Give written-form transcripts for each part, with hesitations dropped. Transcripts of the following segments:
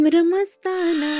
رمستانه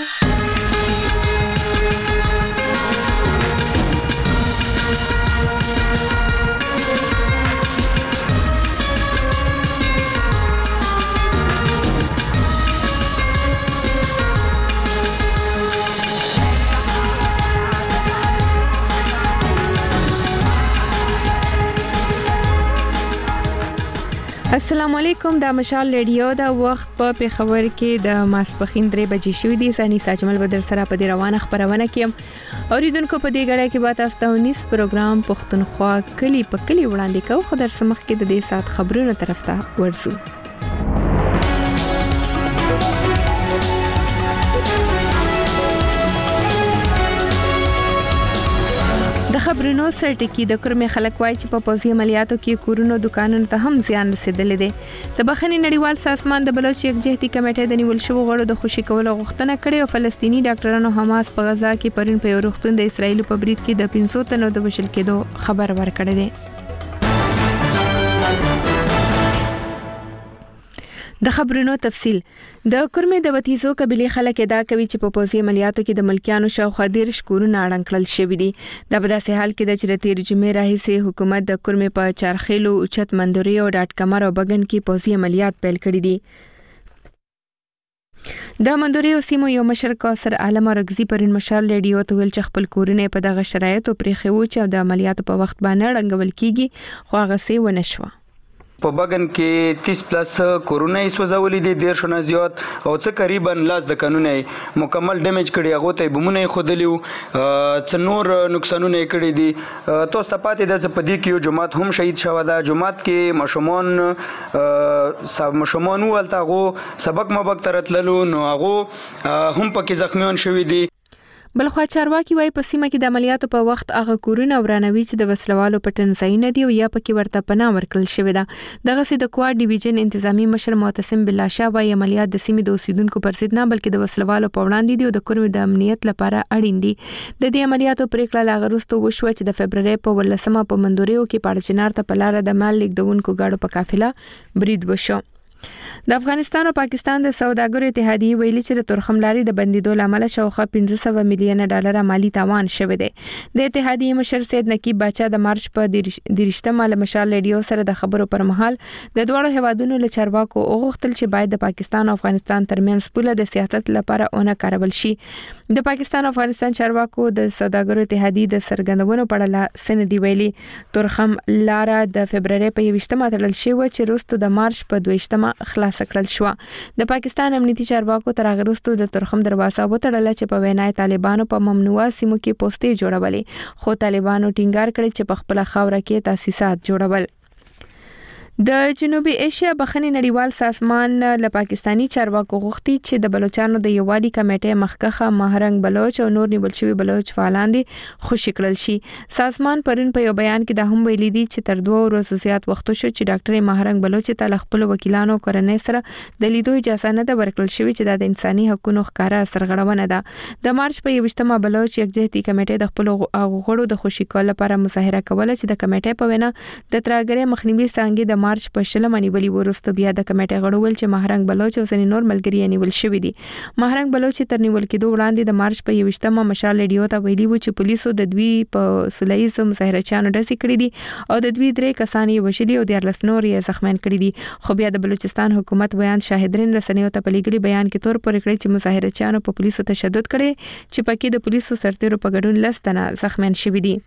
السلام علیکم د مشال ریډیو د وخت په پیښور کې د ماسپخین 3 بجې شوې دي. سانی ساجمل بدر سره په دې روانه خبرونه کې اوریدونکو په دې غړې کې به تاسو ته ونیس پروګرام پښتونخوا کلی په کلی وړاندې کوو. خو در سمخ کې د دې سات خبرونو طرف ته ورسو. د خبرونو سرټکی د کورمه خلک وای چې په پوځي عملیاتو کې کورونو دکانونو ته هم زیان رسیدلې ده. د بخښنې نړیوال سازمان د بلوچ یکجهتي کمیټې د نیول شوو غړو د خوشي کولو غوښتنه کړې او فلسطینی ډاکټرانو حماس په غزا کې پرون په یو روغتون د اسرایل په برید کې د 500 تنو د وشل کېدو خبر ورکړی دی. د خبرونو تفصیل د کورمه د وتیزو قبيله خلک ادا کوي چې په پوځي عملیاتو کې د ملکیانو شاوخوا 10 کورونه اړنګ کړل شوې دي. د بداسه حال کې د چرتیر جمعې راهیسې حکومت د کورمه په چارخیلو اوچت مندوري او ډاټ کمر او بغن کې پوځي عملیات پیل کړي دي. د مندوري سیمو یو مشر کوثر عالم رغزي پرین مشال ریډیو ته ویل چې خپل کورونه په دغه شرایطو پرې خو چې د عملیاتو په وخت باندې اړنګول کیږي خو هغه څه ونه شو. په بغن کې 30 پلس کورونه سوځولې دي، ډیر شونه زیات او څه تقریبا لاس د قانوني مکمل ډیمیج کړي، هغه ته بمونه خودلیو، څ نور نقصانونه کړي دي. تاسو ته پاتې د پدې کې یو جماعت هم شهید شوه. دا جماعت کې مشمون ولته غو سبق مبک ترتللو نو هغه هم پکې زخمیان شوي دي. بلخوا چارواکي وای په سیمه کې د عملیاتو په وخت هغه کورونه ورانوي چې د وسلوالو پټنځای نه دی او یا پکې ورته پناه ورکړل شوی ده. دغه سي د کوار ډیویژن انتظامی مشر معتصم بالله شاه وای عملیات د سیمې د اوسیدونکو پر ضد نه بلکې د وسلوالو په وړاندې دی او د کورمې د امنیت لپاره اړین دي. د دې عملیاتو پریکړه لاغروستو وشو چې د فبرवरी په 18 په مندوریو کې پارچنار ته په لار د مال لیکدونکو گاډو په قافله برید وشو. د افغانستان او پاکستان د سوداګرو اتحادیه ویلي چې د تورخملاري د بندیدو لامل شاوخوا 500 میلیون ډالر مالی تاوان شوه دی. د اتحادیه مشر سید نقیب باچا د مارچ په 13 له مشال ریډیو سره د خبرو پر مهال د دوه هوادونو له چارواکو وغوښتل چې باید د پاکستان او افغانستان ترمنځ پوله د سیاست لپاره اونې کارول شي. د پاکستان او افغانستان چارواکو د سوداګرو اتحادیه د سرګندونو په اړه سندې ویلي. تورخم لاره د فبرवरी په 20 تړل شوی چې وروسته د مارچ په 22 خلاص کړل شو. د پاکستان امنیتي چارواکو تر هغه وروسته د تورخم دروازه وتړل چې په وینای طالبانو په ممنوعه سیمو کې پوسټې جوړولې، خو طالبانو ټینګار کړی چې په خپل خاوره کې تاسیسات جوړول. د جنوبي ایشیا بخښنې نړیوال سازمان له پاکستانی چارواکو غوښتي چې د بلوچستان د یووالي کمیټې مخکخه مهرنګ بلوچ او نور نیول شوی بلوچ فعالان دي خوشی کړل شي. سازمان پرون په یو بیان کې د هم ویلي دي چې تر 2 ورځې زیات وخت شو چې ډاکټر مهرنګ بلوچ ته خپل وکیلانو کورنۍ سره د لیدو اجازه نه ورکړل شوی چې د انساني حقوقو ښکارا سرغړونه ده. د مارچ په 20 بلوچ یکجهتي کمیټې د خپل غړو د خوشی کولو لپاره مظاهره کوله چې د کمیټې په وینا د ترهګرۍ مخنیوي څنګه د مارچ په شلمه نیولې ورسته بیا د کمیټې غړو ول چې مهرنګ بلوچ او ځینې نور ملګری نیول شوی دي. مهرنګ بلوچ تر نیول کېدو وړاندې د مارچ په 20 مشال ریډیو ته ویلي و چې پولیسو د دوی په سولهییز مظاهرچیانو ډزې کړې دي او د دوی 3 کسان یې وشلي او 14 نور یې زخمیان کړي دي. خو بیا د بلوچستان حکومت بیان شاهدرین رسنیو ته په لګري بیان کې تور پورې کړی چې مظاهرچیانو په پولیسو تشدد کړي چې پکې د پولیسو سرتیرو په ګډون لستنه زخمیان شوي دي.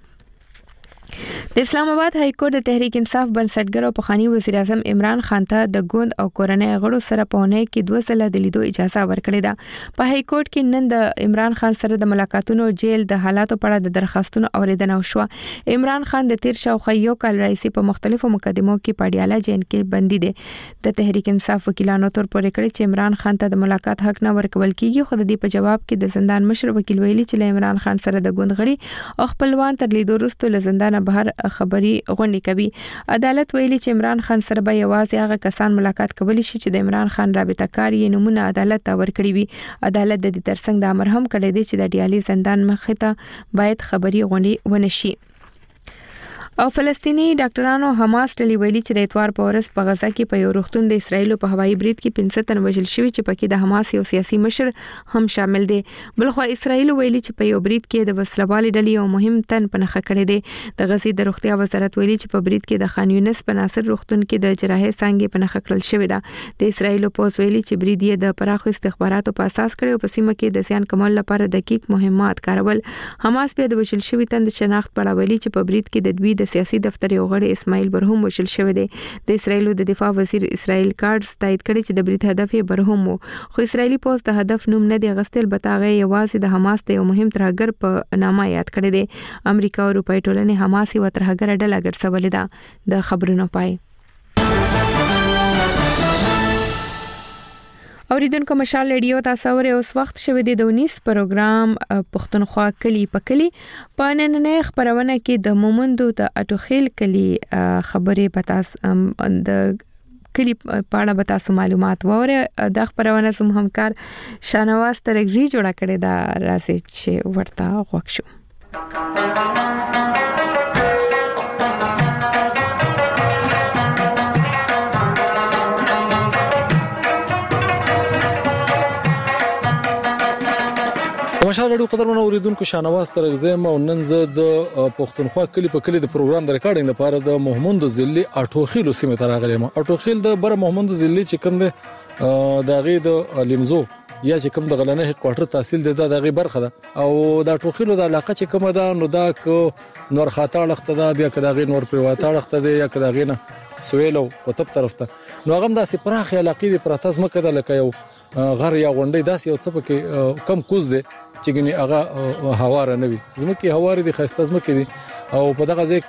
د اسلام آباد های کورټ د تحریک انصاف بنسټګر او پخوانی وزیر اعظم عمران خان ته د ګوند او کورنۍ غړو سره په اونۍ کې 2 ځله د لیدو اجازه ورکړې ده. په های کورټ کې نن د عمران خان سره د ملاقاتونو جیل د حالاتو په اړه د درخواستونو اوریدنه وشوه. عمران خان د تیر شاوخوا یو کال راځي په مختلفو مقدمو کې پاډیاله جیل کې بندي دي. د تحریک انصاف وکیلانو تور پورې کړی چې عمران خان ته د ملاقات حق نه ورکول کیږي، خو د دې په جواب کې د زندان مشر وکیل ویلي چې عمران خان سره د ګوند غړي او خپلوان تر لیدو وروسته له زندان بهر خبري غونډې کوي. عدالت ویلي چې عمران خان سره به یوازې هغه کسان ملاقات کولی شي چې د عمران خان رابطه کار یې نمونه عدالت ته ورکړي وي. عدالت د دې ترڅنګ د امر هم کړی دی چې د ډیالي زندان مخې ته باید خبري غونډې ونشي. او فلسطینی ډاکټرانو حماس ټلی ویلي چې د اتوار په ورځ په غزا کې په یو روغتون د اسرایل په هوایي برید کې 15 تن وژل شوي چې پکې د حماس یو سیاسي مشر هم شامل دي. بلخو اسرایل ویلي چې په یو برید کې د وسلوال ډلې یو مهم تن پنهخه کړی دی. د غزې د روغتیا وزارت ویلي چې په برید کې د خان یونس په ناصر روغتون کې د جراحي څنګه پنهخه کړل شوې ده. د اسرایل پوز ویلي چې برید یې د پراخو استخباراتو په اساس کړی او په سیمه کې د زیان کمول لپاره دقیق مهمات کارول. حماس په د وژل شوي تن شناخت په اړه ویلي چې په برید کې د دوی د سیاسي دفتر غړی اسماعیل برهم وشل شوی دی. د اسرایل د دفاع وزیر اسرائیل کارز تایید کړی چې د برید هدف یې برهم وو، خو اسرایلی پوز د هدف نوم نه دی غستل، بتاغه یوازې د حماس د یو مهم ترهګر په نامه یاد کړی دی. امریکا او اروپای ټولنې حماس یو ترهګر ډله ګرځولې ده. د خبرونو پای. اوریدونکو مشال ریډیو تاسو ورې اوس وخت شوه د 19 پروګرام پښتونخوا کلی په کلی په نننې خبرونه کې د مومندو د اټوخیل کلی خبرې پتاس د کلی په اړه به تاسو معلومات وره. د خبرونه زموږ همکار شانواز ترغزي جوړه کړې ده، راځي چې ورته غوښ شو. مشال ریډیو قدرمن اوریدونکو شانواز ترغزي ما نن زه د پښتونخوا کلی په کلی د پروګرام د ریکارډینګ لپاره د محمود زلی اټوخیل سیمه ته راغلم. اټوخیل د بر محمود زلی چې کوم د غي د لیمزو یا چې کوم د غلنه هډ کوارټر تحصیل د غي برخه ده او د اټوخیل د علاقه چې کومه ده نو دا ک نور خاطر لخته ده بیا کدا غي نور پریواته لخته ده یا کدا غي نه سویلو وتب طرف ته نو هغه داسې پراخ علاقې د پراتزمه کده لکه یو غر یا غونډې داسې یو څه پکې کم کوز ده چې ګني هغه هواره نه وي. زمکه هواره دي خاصه زمکه دي او په دغه ځای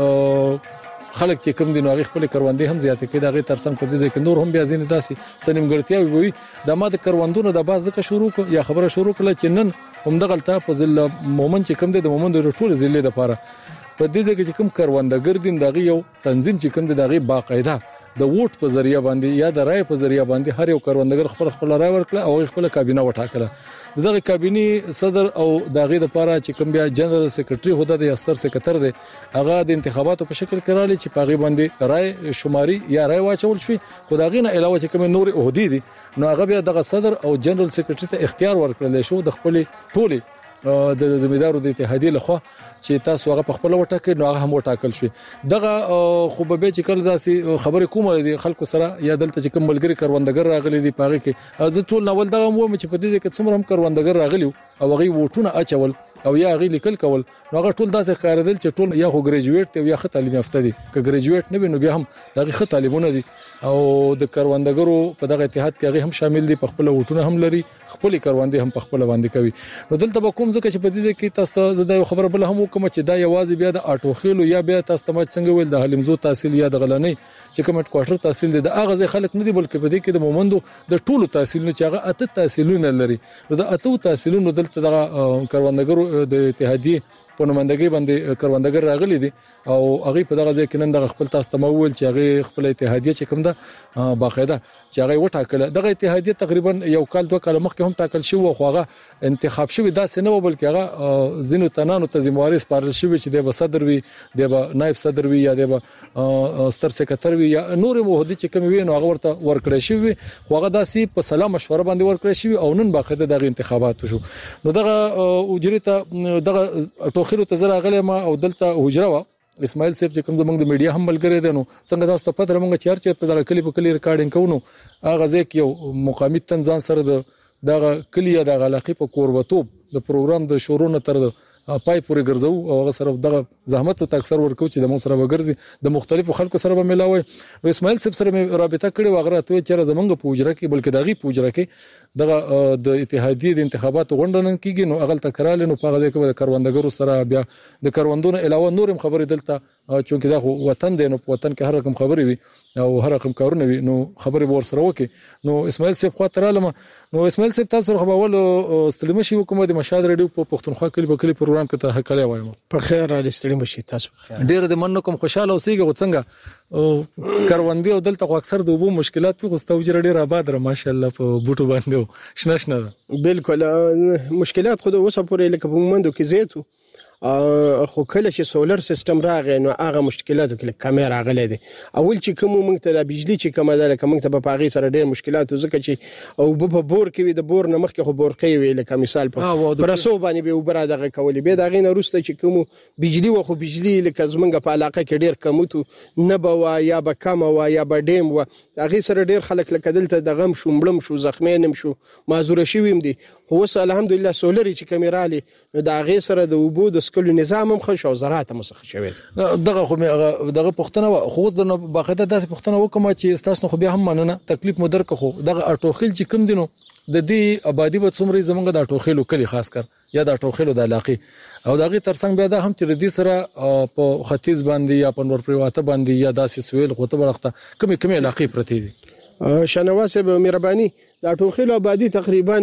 کې خلک چې کوم دي نو هغه خپل کروندې هم زیاتې کړي دغه ترڅنګ په دې ځای کې نور هم بیا ځینې داسې سنیمګړتیا وي. د ماده کروندونو د باز ځکه شروع یا خبره شروع کړه چې نن هم دغه الته په ځل مومن چې کوم دي د مومن د ټول ځلې د لپاره په دې ځای کې کوم کروندګر دي دغه یو تنظیم چې کوم دي دغه باقاعده د ووټ په ذریعہ باندې یا د رای په ذریعہ باندې هر یو کروندګر خپل رای ورکړه او خپل کابینه وټاکله. دغه کابینه صدر او دغه لپاره چې کوم بیا جنرال سیکریټری هوده د استر سیکریټر دی هغه د انتخاباتو په شکل کې رالی چې پاغي باندې رای شماري یا رای واچول شي. خدایغه نه علاوه چې کوم نور عہدی دي نو هغه بیا دغه صدر او جنرال سیکریټری ته اختیار ورکړل شو د خپل ټولي د زمیدارو د اتحادیه لخوا چې تاسو هغه په خپل وټاکل نو هغه هم وټاکل شو. دغه خو به چې کله داسې خبرې کومه دي خلکو سره یا دلته چې کوم ملګری کروندګر راغلي دي پاغي کې زه ټول ناول دغه مو چې په دې کې څومره هم کروندګر راغلي او هغه ووټونه اچول او یا هغه لیکل کول نو هغه ټول داسې ښکارېدل چې ټول یا خو ګریجویټ دی یا خه تعلیم یافته دي. که ګریجویټ نه وي نو بیا هم دغه خه تعلیمونه دي او د کروندګرو په دغه اتحاد کې هغه هم شامل دي، په خپل ووټونه هم لري، خپل کروندې هم په خپل باندې کوي. نو دلته به کوم ځکه چې په دې کې تاسو زده خبره بل هم وکم چې دا یوازې بیا د اټوخیلو یا بیا تاسو ته څنګه ویل د حلیمزو تحصیل یا د غلنۍ چې کوم کوارټر تحصیل دي د اغه ځای خلک نه دي بلکې په دې کې د مومندو د ټولو تحصیلونو چې هغه اته تحصیلونه لري نو د اته تحصیلونو دلته د کروندګرو د اتحادیه په نمائندګۍ باندې کروندګر راغلي دي او هغه په دغه ځای کې نن د خپل تاسو ته مول چې هغه خپل اتحادیه چې کوم ده باقاعده چې هغه وټاکل. دغه اتحادیه تقریبا یو کال دوه کال مخکې هم ټاکل شو خو هغه انتخاب شوی دا سينو بلکې هغه زینو تنانو تنظیمواري سپارل شوی چې د صدر وي د نائب صدر وي یا د ستر سیکریټر وي یا نور موهدي چې کوم وي نو هغه ورته ورکړی شوی خو هغه داسې په سلام مشوره باندې ورکړی شوی او نن باقاعده دغه انتخابات شو. نو دغه اجرته دغه توخیلو ته زرا غلې ما او دلته حجره وا اسماعیل صاحب چې کوم زمونږ د میډیا هم ملګری دی نو څنګه تاسو ته پته رمنګ چې چیرته دغه کلی په کلی ریکارډینګ کوو هغه ځکه یو مقامی تنظیم سره دغه کلی د علاقې په قربتوب د پروګرام د شورونه تر پای پورې ګرځو او هغه سره دغه زحمت ته اکثر ورکو چې د مو سره وګرځي د مختلفو خلکو سره به ملاوي. او اسماعیل صاحب سره رابطه کړې و غره ته چې زمونږ په وجره کې بلکې دغه په وجره کې دغه د اتحادیه د انتخاباتو غونډه نن کیږي نو اغل تکرال نو په هغه کې د کروندګرو سره بیا د کروندونو علاوه نورم خبرې دلته چونکه دا وطن دی نو په وطن کې هر رقم خبرې وي او هر رقم کارونه وي نو خبرې ور سره وکي. نو اسماعیل صاحب خو تر علم نو اسماعیل صاحب تاسو خو اول استلمه شي حکومت د مشاد ریډیو په پښتونخوا کلی په کلی پروګرام کې ته حکاله وایم په خیر را استلمه شي تاسو خیر ډیر د مننه کوم خوشاله اوسېږي څنګه کروندې او دلته خو اکثر د وبو مشکلات خو ستوجر ډیر آباد را ماشاءالله په بوټو باندې شنه بالکل مشکلات خو د وسه پورې لکه په مومندو کې زیاتو خو کله چې سولر سیستم راغی نو هغه مشکلاتو کې کمی راغلی دي. اول چې کوم موږ ته د بجلی چې کومه ده لکه موږ ته په هغې سره ډېر مشکلات ځکه چې اوبه په بور کې وي د بور نه مخکې خو بورقۍ وي لکه مثال په رسو باندې به اوبه دغه کولې بیا د هغې نه وروسته چې کوم بجلی و خو بجلی لکه زمونږ په علاقه کې ډېر کم وتو نه به وه یا به کمه وه یا به ډیم وه هغې سره ډېر خلک لکه دلته دغه هم شو مړه هم شو زخمیان هم شو معذوره شوي هم دي. خو اوس الحمدلله سولر چې کومې رالې نو د هغې سره د اوبو د څښلو نظام هم ښه شو او زراعت هم ښه شوی دی. دغه خو مې دغه پوښتنه وه خو اوس درنه باقاعده داسې پوښتنه وکړم چې ستاسو خو بیا هم مننه تکلیف مو درکړه خو دغه اټوخیل چې کوم دي نو د دې آبادي به څومره زمونږ د اټوخیلو کلي خاص کر یا د اټوخیلو د علاقې او دغه ترڅنګ بیا دا هم چې د دې سره په ختیځ باندې یا په نور پریواته باندې یا داسې سویل غوته برخته کومې علاقې پرتې دي. شنواز صاحب مهرباني د اټوخیلو آبادي تقریبا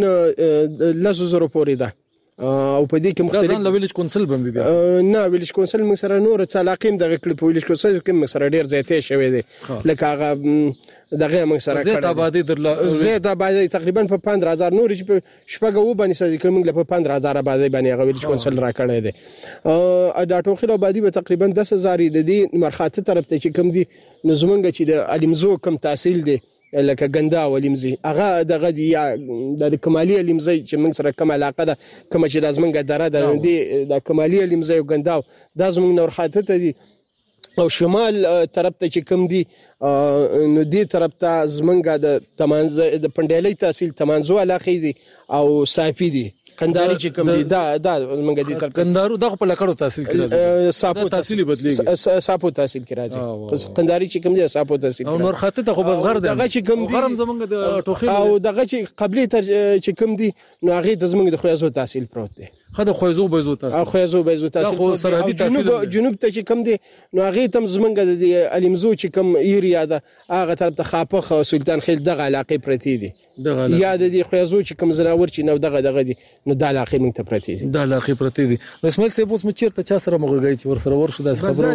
10,000 پورې ده او په دې کې مختلف ځان ویلج کونسل باندې بیا نه ویلج کونسل موږ سره نور څه علاقې دغه کړ په ویلج کونسل کې موږ سره ډیر زیاتې شوې دي لکه هغه دغه موږ سره زیات آبادی درله زیات آبادی تقریبا په 15,000 نور چې په شپږ و باندې سړي کوم له په 15,000 آبادی باندې هغه ویلج کونسل را کړی دی. د اټوخیلو آبادی به تقریبا 10,000 د دې مرخاته طرف ته چې کوم دي نو زمونږ چې د علمزو کم تحصیل دي لکه ګندا ولمزي هغه دغه دی د کمالي علمزي چې موږ سره کوم علاقه ده کوم چې لازمنګ دره ده دی د کمالي علمزي او ګندا د زموږ نور خاطه ته دي او شمال طرف ته چې کوم دي نو دی طرف ته زمونږ د تمانځ د پندالي تحصیل تمانځو علاقه دي او صافي دي قنداري چې کوم دي دا موږ دي تر قندارو دغه په لکړو تحصیل کې راځي صاحب تحصیل بدلیږي صاحب تحصیل کې راځي پس قنداري چې کوم دي صاحب تحصیل او نور خاطه ته خو بس غر دغه چې کوم دي غرم زمونږ د ټوخیل او دغه چې قبلي تر چې کوم دي نو هغه د زمونږ د خوازو تحصیل پروت دی خدای خوازو بيزو تحصیل خوازو بيزو تحصیل خو سرحدي تحصیل جنوب ته چې کوم دي نو هغه تم زمونږ د علمزو چې کوم ایریا ده هغه طرف ته خاپخ سلطان خیل دغه علاقې پرتی دي یا د دې خوازو چې کوم زناور چې نو دغه دي نو د علاقې موږ ته پرتی دي د علاقې پرتی دي. اسماعیل صاحب اوس مچیرته چا سره مغږی چې ور سره ورشو د خبرو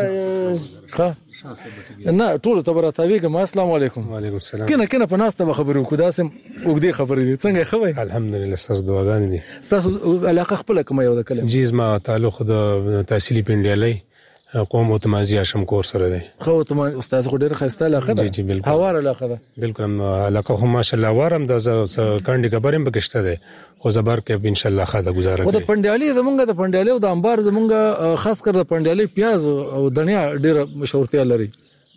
ښه نه ټول ته براتاویګم. السلام علیکم. وعلیکم السلام. کنه په ناس ته خبرو کو داسم وګدي خبرې دي څنګه خوي الحمدلله ستاسو دعاګانې دي. ستاسو علاقه خپل کوم یو د کلم جی زما تعلق د تحصیلي پنډیالي قوم متمازی هاشم کور سره دی. خو ته استاد خو ډیر خسته علاقه ده. جی بالکل هوار علاقه ده بالکل علاقه خو ماشاءالله وارم د کاندي کبرم بکشته ده خو زبر کې ان شاء الله خاطر گزاره کوي. د پنډیالي زمونږ د پنډیالي او د انبار زمونږ خاص کر د پنډیالي پیاز او دنیا ډیر مشهورتیا لري.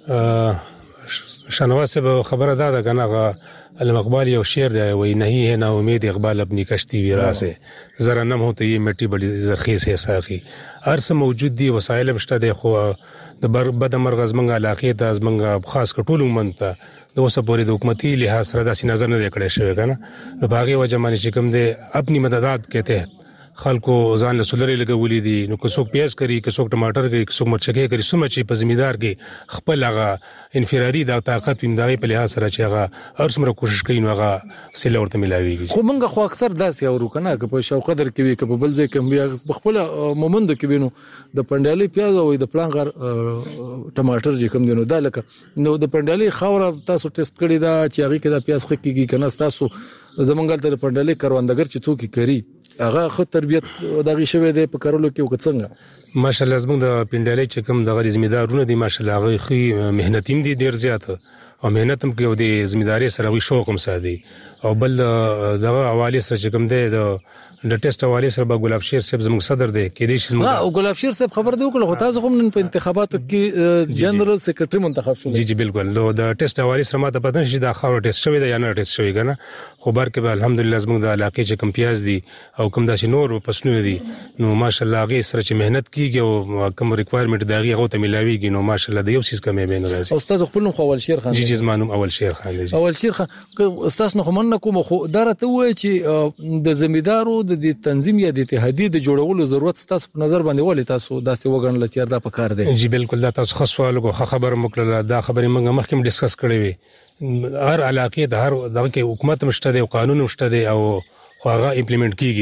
شنواز صاحب خبره ده کنه المقبال یو شعر دی وای نہیں ہے نا امید اقبال اپنی کشتی ویرا سے ذرا نم ہوتے یہ مٹی بڑی زرخیز ہے ساقی هر څه موجود دي وسایل مشته دي خو د بد مرغز منګه علاقې ته زمنګ خاص کټول منته د اوسه پورې د حکومتي لحاظ سره داسې نظر نه کړی شوی کنه نو باغي وجمانه چې کوم دي خپل مددات کې ته خلکو ځان له سولري لګولې دي نو که څوک پیاز کوي که څوک ټماټر کوي که څوک مرچکي کوي سم چې په زمیدار کې خپل هغه انفرادي د طاقت وینداري په لحاظ سره چې هغه هر څومره کوشش کوي نو هغه سله ورته ملاويږي. خو موږ خو اکثر داسې اورو کنه که په شو قدر کې وي که په بل ځای کې په خپل مومند کې وینو د پنډالي پیاز او د پلانګر ټماټر چې کوم دي نو دا لکه نو د پنډالي خاور تاسو ټیسټ کړی دا چې هغه کې د پیاز خکېږي کنه تاسو زمونږ تر پنډالي کاروندګر چې توکي کوي هغه خو تربيت دغه شوی دی په کارولو کې وکڅنګ ماشاءالله زموږ د پنډالي چې کوم د ذمہدارونه دي ماشاءالله هغه خي مهنتیم دي ډیر زیات او مهنت هم کوي د ذمہداري سره وي شوق هم سادي او بل دغه حواله سره چې کوم دی د ټیسټ حواله سره به ګلاب شیر صاحب زموږ صدر دی کې دي چې او ګلاب شیر صاحب خبر دی وکړه خو تاسو هم نن په انتخاباتو کې جنرال سیکریټری منتخب شول. جی بالکل نو د ټیسټ حواله سره ماته پته نشي دا خاور ټیسټ شوی دی یا نه ټیسټ شوی کنه خو بار کې به الحمدلله زموږ د علاقې چې کم پیاز دي او کم داسې نور پسنونه دي نو ماشاءالله هغه سره چې مهنت کیږي او کم ریکوایرمنت دغه هغه ته ملاويږي نو ماشاءالله د یو سیس کمې بین راځي. استاد خپل نو اول شیر خان جی زمانم اول شیر خان دی. اول شیر خان استاد نو من کوم خو درته وای چې د زمیدارو د تنظیم یا د اتحادیه د جوړولو ضرورت تاسو په نظر باندې ولې تاسو داسې وګڼل چې دا پکار دی. جی بالکل دا تاسو خاصواله کو خبر مکړه دا خبرې موږ مخکې ډیسکس کړې وي هر علاقې د هر دغه حکومت مشته دی او قانون مشته دی او خو هغه امپلیمنٹ کیږي نه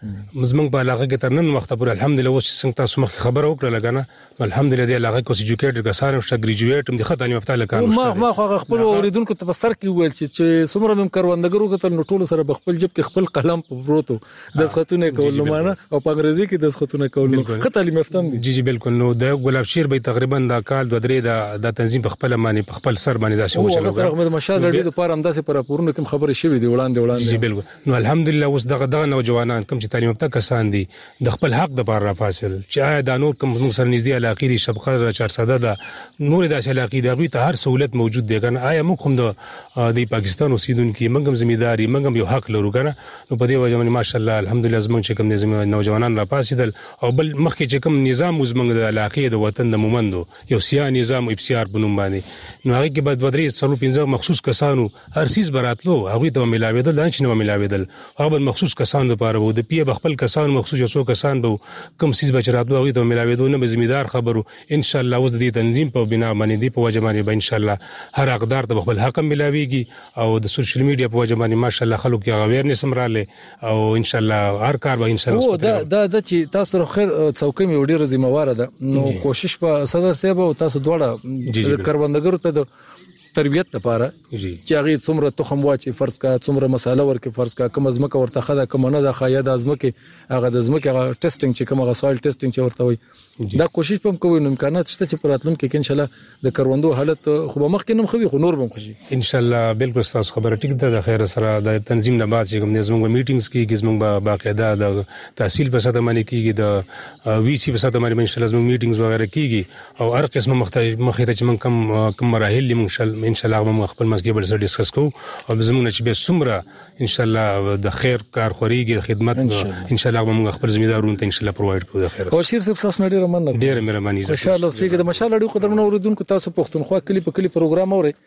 زمونږ په علاقه کې تر نن وخت پورې الحمدلله اوس څنګه تاسو مخ خبره وکړه لګنه الحمدلله د علاقه کې ایجوکیټډ کسان شته ګریجویټ هم د خطا نه مفتاله کار نشته ما خو خپل اوریدونکو ته په سر کې ویل چې څومره هم کاروندګرو کتل نو ټول سره خپل جب کې خپل قلم په پروتو د خطونه کول نو معنا او په انګریزي کې د خطونه کول نو خطا تعلیم یافتم دي جی بالکل نو د ګلاب شیر به تقریبا د کال 2-3 د تنظیم په خپل معنی په خپل سر باندې داسې وشل او احمد مشال لري د پاره همداسې پر پورونه کوم خبره شوې دی وړاندې جی بالکل نو الحمدلله اوس دغه نوجوانان کوم چې تعلیم یافته کسان دي د خپل حق د بار را فاصل چې آیا د نور کوم سر نږدې علاقې دي شبخر 400 ده نور داسې علاقې دي غوي ته هر سہولت موجود دی کنه آیا موږ هم د پاکستان اوسیدونکو موږ هم ځمېداري موږ هم یو حق لرو کنه نو په دې وجه باندې ماشاءالله الحمدلله زموږ چې کوم نوجوانان را پاسیدل او بل مخکې چې کوم نظام زموږ د علاقې د وطن د مومندو یو سیا نظام ابسیار بنوم باندې نو هغه کې بعد 2-3 مخصوص کسانو هر سیس براتلو هغه ته ملاویدل لانچ نه ملاویدل هغه مخصوص کسان لپاره وو د پی خپل کسان مخصوص یو کسان به کوم سیس بچراتلو هغه ته ملاویدو نه ذمہدار خبرو ان شاء الله اوس د تنظیم په بنا باندې دی په وجه باندې به ان شاء الله هر حقدار ته خپل حق ملاويږي او د سوشل میډیا په وجه باندې ماشاء الله خلک یې اویرنس مراله او ان شاء الله هر کار به ان شاء الله دا چې تاسو خیر څوکۍ مې وړي ذمہوار ده نو کوشش په صدر صاحب او تاسو دواړه کاروندګرو ته د تربیت لپاره چې هغه څومره تخم واچي فرض کا څومره مساله ورکه فرض کا کوم ازمکه ورته خدا کوم نه د خایا د ازمکه هغه د ازمکه ټیسټینګ چې کوم هغه سوال ټیسټینګ چې ورته وي دا کوشش پم کوي نو امکانات شته چې پراتلم کې ان شاء الله د کروندو حالت خو به مخکې نم خوي خو نور به خوشي ان شاء الله بالکل تاسو خبره ټیک ده د خیر سره د تنظیم نه بعد چې کوم نظم میټینګز کیږي زموږ باقاعده د تحصیل په ساده باندې کیږي د وی سی په ساده باندې ان شاء الله زموږ میټینګز وغیرہ کیږي او هر قسم مخه ته چې موږ کوم مراحل ان شاء الله موږ خپل مسګي بل سره ډیسکس کوو او زموږ چې به سمره ان شاء الله د خیر کار خوريږي خدمت ان شاء الله موږ خپل ځمېدارونو ته ان شاء الله پرووايډ کوو د خیر او شیر صاحب تاسو ډیره مننه ډیره مهرباني ان شاء الله سیګه د مشال اړیکو قدرمنو اوریدونکو تاسو پښتونخوا کلی په کلی پروګرام اوري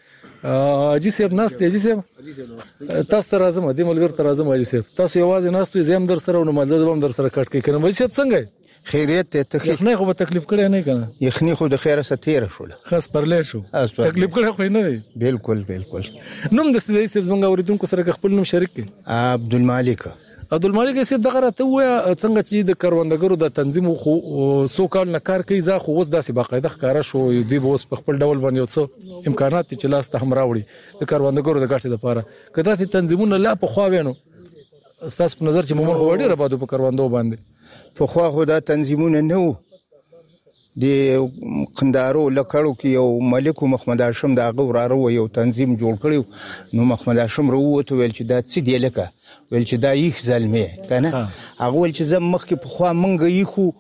اجي صاحب ناست اجي صاحب تاسو ته راځم د ملګر ته راځم اجي صاحب تاسو یوازې ناست زم در سره نو مزه زم در سره کټ کې کنه اجي صاحب څنګه خیریت ته یخنی خو به تکلیف کړی نه کنه یخنی خو د خیره ستیر شول خاص پرلې شو تکلیف کړی خو نه دی بالکل نوم د سیدی صاحب څنګه اوریدونکو سره خپل نوم شریک کړي عبدالمالک صاحب دغه راته وای څنګه چې د کاروندګرو د تنظیم خو سو کال نه کار کوي ځکه خو اوس داسې باقاعده ښکارا شو دی به اوس په خپل ډول باندې اوس امکانات چې لاس ته هم راوړي د کاروندګرو د ګټې لپاره کدا ته تنظیمونه لا په خوا وینو تاسو په نظر چې موږ هو ډیره بادو په کاروندو باندې په خوا خو دا تنظیمونه نو د قندارو لکړو کې یو ملک محمد هاشم دا غوړارو یو تنظیم جوړ کړو نو محمد هاشم وروته ویل چې دا څه دی لکه ویل چې دا یخ زلمه کنه هغه ویل چې زم مخ کې په خوا مونږ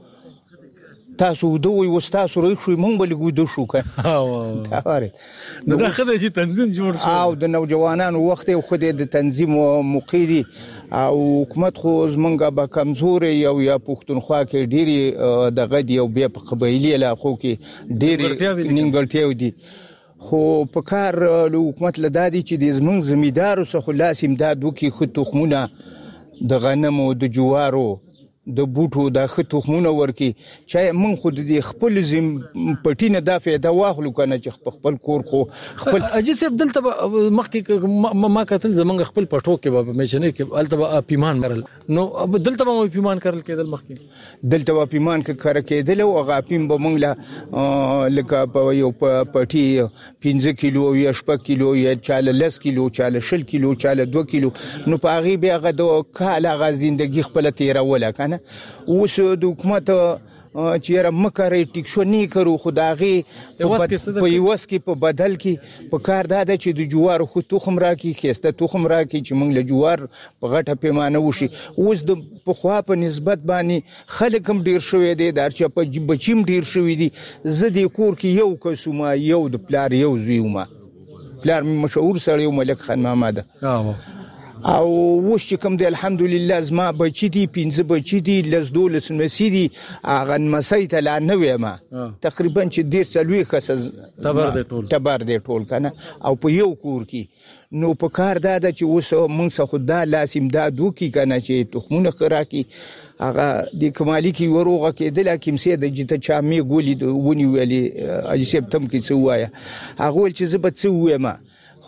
یخو تاسو دوی وستاسو روي شو مونږ بل ګو د شو کنه دا واره نو دا خدای چې تنظیم جوړ شو او د نوجوانانو وخت خو د تنظیم مقیدی او حکومت خو زمونږه به کمزوري یا پښتونخوا کې ډيري د غدي او بیا په قبایلی علاقو کې ډيري نیمګړتیاو دي خو په کار له حکومت لدادي چې د زمونږ زمیدارو څخه لاس امداد وکي خو تخمونه د غنمو د جوارو د بوټو د خطوخمونه ورکی چې مون خود د خپل زم پټینه دافع د واخلو کنه چې خپل کور خو خپل اجي صاحب دلته مخکې ما کتل زمنګ خپل پټو کې به مېشنه کې الته پیمان مرل نو دلته به پیمان کړل کېدل مخکې دلته به پیمان کړه کېدل او غاپیم به مونږ لا لکه په یو پټي 15 کیلو یا 8 کیلو یا 40 کیلو 40 کیلو 2 کیلو نو په هغه به هغه د کال هغه زندگی خپل تیروله کنه اوس د حکومت چې را مکرې ټیک شو نه کرو خدایي په یوس کې په بدل کې په کار دا چې د جوار خو تخم راکې خسته تخم راکې چې موږ له جوار په غټه پیمانه وشي اوس د په خوا په نسبت باندې خلک هم ډیر شوی دی دا چې په بچیم ډیر شوی دی زه د کور کې یو کسومه یو د پلار یو زویومه پلار مشهور سړی ملک خان محمد او وش چې کوم دی الحمدلله زما بچی دي 15 بچی دي لزدول سمسيدي اغه مسای ته لا نوې ما تقریبا چې ډیر سلوي خص تبر دی ټول کنه او په یو کور کې نو په کار دا چې اوس مونږ څخه خدا لازم دا دوکي کنه چې تخمونه خراکي هغه د کمالي کې وروغه کېدل کیمسه د جته چا می ګولې ونی ویلي اجسب تم کې څه وایا هغه ول چې زبت څه وایم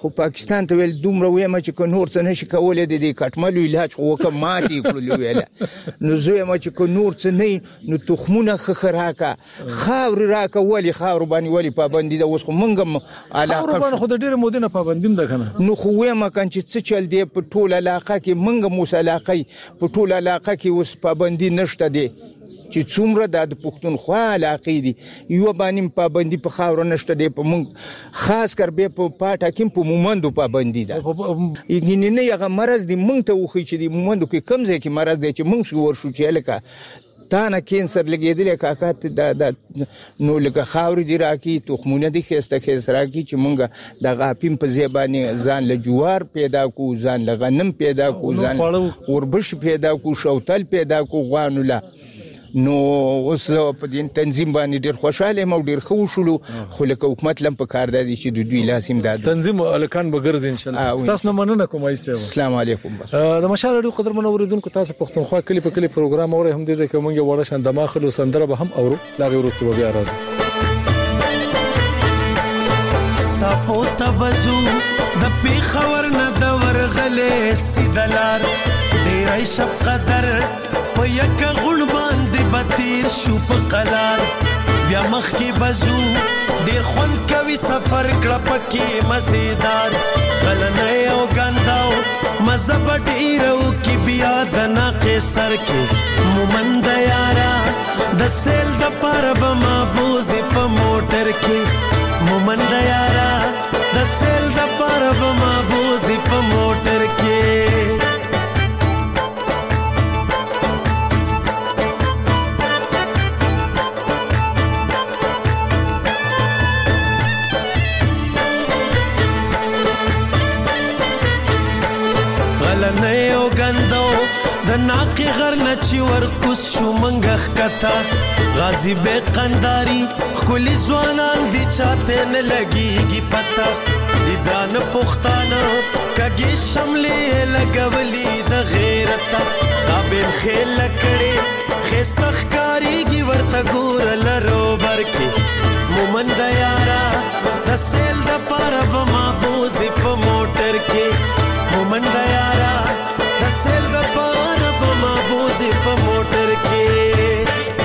خو پاکستان ته ویل دومره وایم چې که نور څه نشي کولای د دې کټملو علاج خو وکړه ماتې کړلو ویله نو زه وایم چې که نور څه نه نو تخمونه ښه راکه خاورې راکه ولې خاورو باندې ولې پابندي ده اوس خو موږ هم خاورو باندې خو د ډېرې مودې نه پابندي هم ده که نه نو خو وایم که چې څه چل دی په ټول علاقه کې موږ هم اوس علاقه په ټول علاقه کې اوس پابندي نشته دی چې څومره د پښتونخوا علاقې دي یو باندې پابندي په خاورو نشته دی په موږ خاص کر به په پاټه کې په مومندو پابندي ده یګینه نه هغه مرز دی موږ ته وخی چې دی مومندو کې کم ځای کې مرز دی چې موږ شو ورشو چې لکه تا نه کینسر لګېدل کاکا د نو لکه خاورې دی راکې تخمونه دي خسته راکې چې موږ د غاپیم په ځای باندې ځان له جوار پیدا کو ځان له غنم پیدا کو ځان وربش پیدا کو شوتل پیدا کو غوانو لا نو اوس په دې تنظیم باندې ډېر خوشاله یم او ډېر ښه وشولو خو لکه حکومت لم په کار دی چې د دوی لاس امداد تنظیم الکان بغرض ان شاء الله تاسو نه مننه کوم ایسته السلام علیکم د مشال اړو قدرمن اوریدونکو تاسو پښتونخوا کلی په کلی پروګرام اورئ هم دې ځکه مونږ وړه شان دماغلو سندره به هم اورو لا غیر ورسته بیا راځو صفو تبزو د پیښور نه د ورغلې سیدلار ډېرای شپ قدر په یک غړ باندې بتیر شو په قلار بیا مخ کې بزو ډېر خون کوي سفر کړه پکې مزیدار غلنې او ګنداو مزه ډېرو کې بیا د ناقصر کې مومند یارا د سیل د پر به محبوز په موټر کې مومند یارا د سیل د پر به محبوز په موټر کې نه او غندو د ناقي غر نچي ورکوس شو منګخ کتا غازی بے قنداری کلی ځوانان دي چاته نه لګيږي پتا دي دان پختانه کګي شملې لګولي د غیرت دا بن خېل کړي خستخکاریږي ورته ګور لرو برکي مومند یارا د سیل د پر به محبوز په موټر کې مومند یارا د سیل د پر په محبوز په موټر کې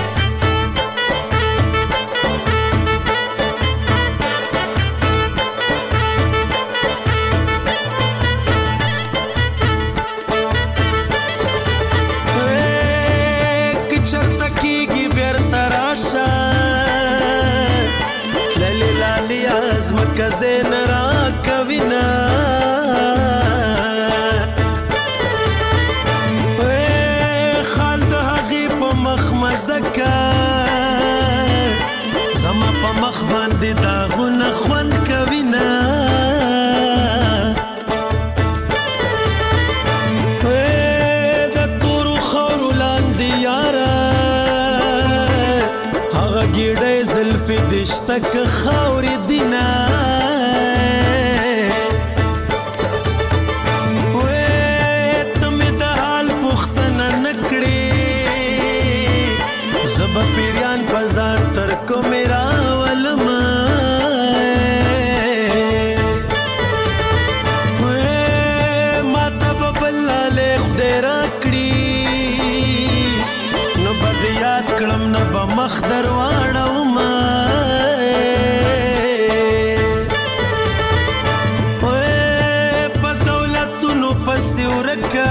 چرته کېږي بیرته راشه تللې لالې ازمکه زین راکوي نه خال د هغې په مخ مزکه زما په مخ باندې داغونه خوند کوي نه د تورو خاورو لاندې یاره ګیډه زلفې دشتک خاورې دینا وې تمه د حال پختنه نکړې زب پیریان بازار تر کو میرا ولما وې ماته ببلاله خدای را کړی نو بد یاد کړم نه به مخ درواړو ما وې په دولتونو پسې ورکه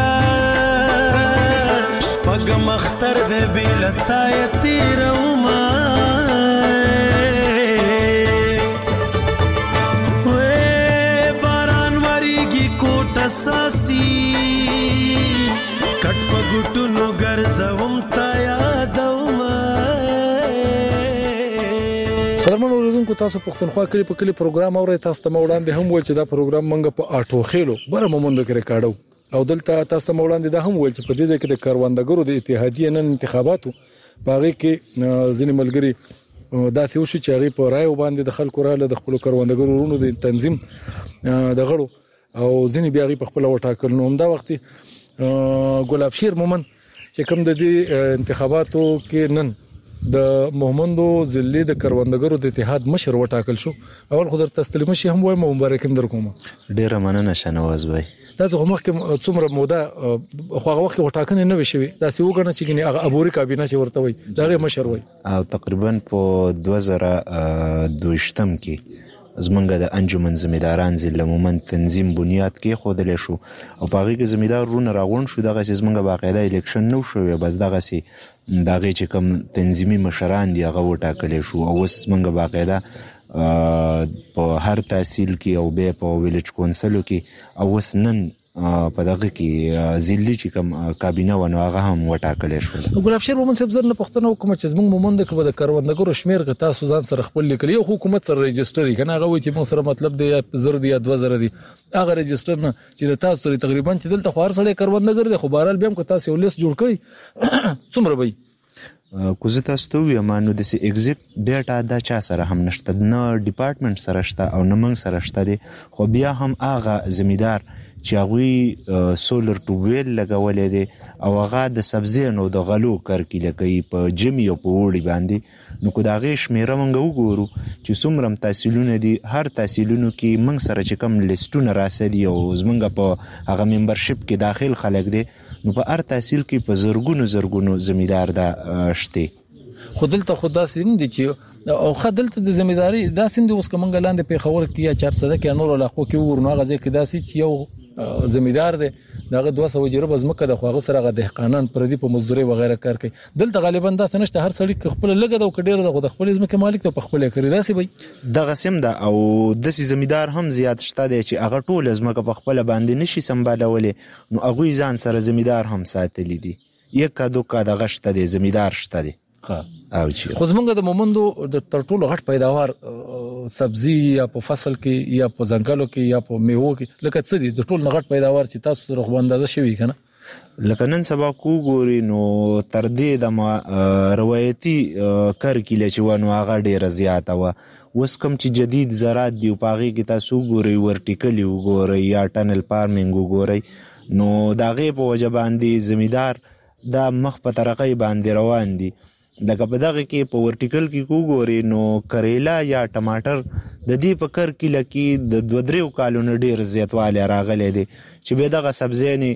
شپږم اختر دې بېلتا یې تېروم وې باران وریږي کوټه ساسي کټ په ګوټونو ګرځوم تا یادوم قدرمن اوریدونکو تاسو پښتونخوا کلی په کلی پروګرام اورئ تاسو ته وړاندې هم ویل چې دا پروګرام منګه په اټو خېلو بره مومند کې ریکارډو او دلته تاسو ته وړاندې دا هم ویل چې په دې ځای کې د کاروندګرو د اتحادیې نن انتخاباتو باغې کې ځینې ملګری دا ته وشو چې هغه په رائے باندې د خلکو رااله د خپل کاروندګرو ورونو د تنظیم د غړو او ځینې بیا په خپل وټاکل نو همدا وخت ګلاب شیر مومن چې کوم د دې انتخاباتو کې نن د محمد ضلع د کروندګرو د اتحاد مشر وټاکل شو. اول خو درته تسلیمه شي هم وایم مبارک هم در کوم. ډیره مننه شنواز بھائی. دا څه مخکې څومره موده خو هغه وخت وټاکنې نه وشوي دا سی وګڼه چې ګنې هغه ابوري کابینه چې ورته وي دا مشر وي او تقریبا په 2022 کې زمونږ د انجمن زمیداران ضلع مومند تنظیم بنیاد کې خودل شو او په هغه کې زمیدار رونه راغون شو دغه زمونږ باقاعده الیکشن نو شو بس دغه سي دغه چې کوم تنظیمي مشران دی هغه وټاکل شو او اوس زمونږ باقاعده په هر تحصیل کې او به په ویلج کونسلو کې او اوس نن په دغه کې ضلع چې کوم کابینه ونه هغه هم وټاکل شو. ګلاب شیر مومن صاحب زر نه پښتنه حکومت چې زموږ مومند کې د کروندګرو شمیر غ تاسو ځان سره خپل لیکلی او حکومت سره ريجستري کنه هغه وي چې موږ سره مطلب دی زر دی 2000 دی هغه ريجستر نه چې تاسو لري تقریبا چې دلته خو هر سړی کروندګر دی خو بهرال به هم کو تاسو یو لیست جوړ کړی څومره وي کوزه تاسو ته ویم نو د سی ایگزیکټ ډیټا دا چا سره هم نشته نه ډپارټمنټ سره شته او نه موږ سره شته دي خو بیا هم هغه زمیدار چې هغه سولر ټوبویل لګولې دي او هغه د سبزیانو د غلو کرکې لګي په جمی او په وړي باندې نو کو دا غي شمیره مونږ وګورو چې څومره تحصیلونه دي هر تحصیلونو کې موږ سره چې کوم لیستونه راسدي او زمونږ په هغه ممبرشپ کې داخل خلک دي نو په هر تحصیل کې په زرګونو زمیدار دا شته خو دلته خدا سیم دي چې او خدلته د زمیداری دا سیم دي اوس کومنګ لاندې په خبر کې یا 400 کې نور علاقو کې ورنه غځي کې دا سي چې یو زمیدار دی دغه 200 جریب زمکه د خواغه سره غ دهقانان پردي په مزدوري وغیرہ کار کوي دلته غالبا دا نشته هر سړی خپل لګه د کډیر د خپل زمکه مالک ته په خپل کړی داسي وي دغه سم ده او د زمیدار هم زیات شته دی چې هغه ټول زمکه په خپل باندې نشي سمبالولې نو هغه ځان سره زمیدار هم ساتلی دي یک دوکا دغه شته دی زمیدار شته دی او چې خو زمونږ د مومندو د ترټولو غټ پیداوار سبزی یا په فصل کې یا په ځنګلو کې یا په میوو کې لکه څه دي د ټولو غټ پیداوار چې تاسو سره خو اندازه شوی کنه لکه نن سبا کو ګوري نو تر دې د روایتي کرکیله چې ونه هغه ډیره زیاته و اوس کوم چې جدید زراعت دی په هغه کې تاسو ګوري ورټیکلی وګوري یا ټنل فارمینګ وګوري نو داغه په وجه باندې زمیدار دا مخ په طرقې باندې روان دي لکه په دغه کې په ورټیکل کې وګوري نو کریلا یا ټماټر د دې په کر کې لکه د 2-3 کالونو ډیر زیاتواله راغلي دي چې به دغه سبزیانی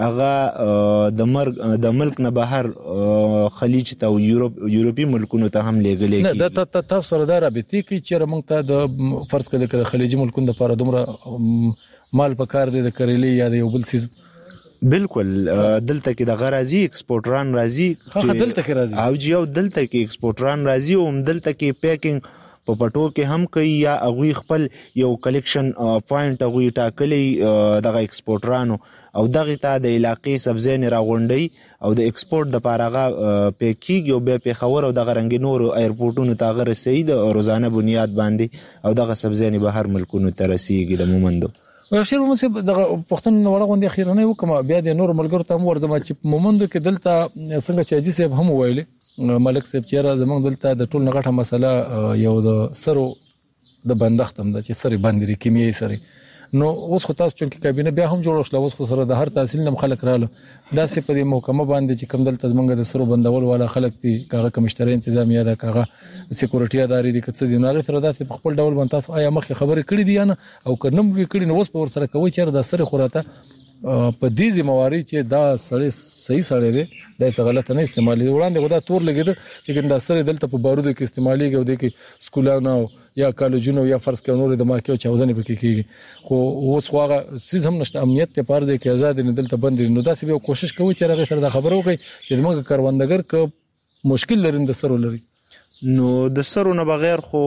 هغه د ملک نه بهر خلیج ته او یورپی ملکونو ته هم لېږلې نه د تاسو سره د رابطې کې چې موږ ته د فرض کړه د خلیجي ملکونو لپاره دومره مال په کار دي د کریلي یا د یو بل سیز بالکل دلته کې د غرازي ایکسپورټران راځي دلته کې راځي او جیو دلته کې ایکسپورټران راځي او دلته کې پیکینګ په پټو کې هم کوي یا هغه خپل یو کلیکشن پوینټ هغه ټاکلي دغه ایکسپورټرانو او دغه ته د علاقې سبزی راغونډي او د ایکسپورټ د پارغه پیکیږي او به په خبر او د غرنګ نور ایرپورټونو ته غره سید روزانه بنیاد باندې او دغه سبزی به هر ملکونو ته رسیږي د مومندو ورشر موږ د پښتون وړه غونډه اخیرنه وکم بیا د نور ملګرو ته ورځم چې مومند کې دلته څنګه چې اجي صاحب هم ویلي ملک صاحب چې زمونږ دلته د ټول نغټه مسله یو د سرو د بندښت هم د چې سری باندې کیمیاوي سری نو اوس خو تاسو چې کابینه بیا هم جوړ شو اوس خو سره د هر تحصیل نم خلک رااله دا سه په دې محکمه باندې چې کم دلته زمونږ د سرو بندول والا خلک دي کاغه کمشتري تنظیمیا دا کاغه سکیورټي ادارې دي کڅ دي نو هغه سره د خپل ډول باندې تاسو آیا مخه خبرې کړې دي نه او کنم وی کړی نو اوس په ور سره کوي چې د سره خوراته په دې ذمہواری چې دا سړی صحیح سړی دی دا څه غلط نه استعمالي وړاندې غوډه تور لګیدل چې دا سره دلته په بارودو کې استعمالي او د کې سکولانو یا کالجونو یا فرض کړه نور د ماکیو چاودنې پکې کیږي خو اوس خو سیس هم نشته امنیت ته پاره کې آزاد نه دلته بند نو دا څه به کوشش کوي چې هغه سره خبرو کوي چې موږ کروندګر ک مشکل لري د سره لري نو د سرو نه بغیر خو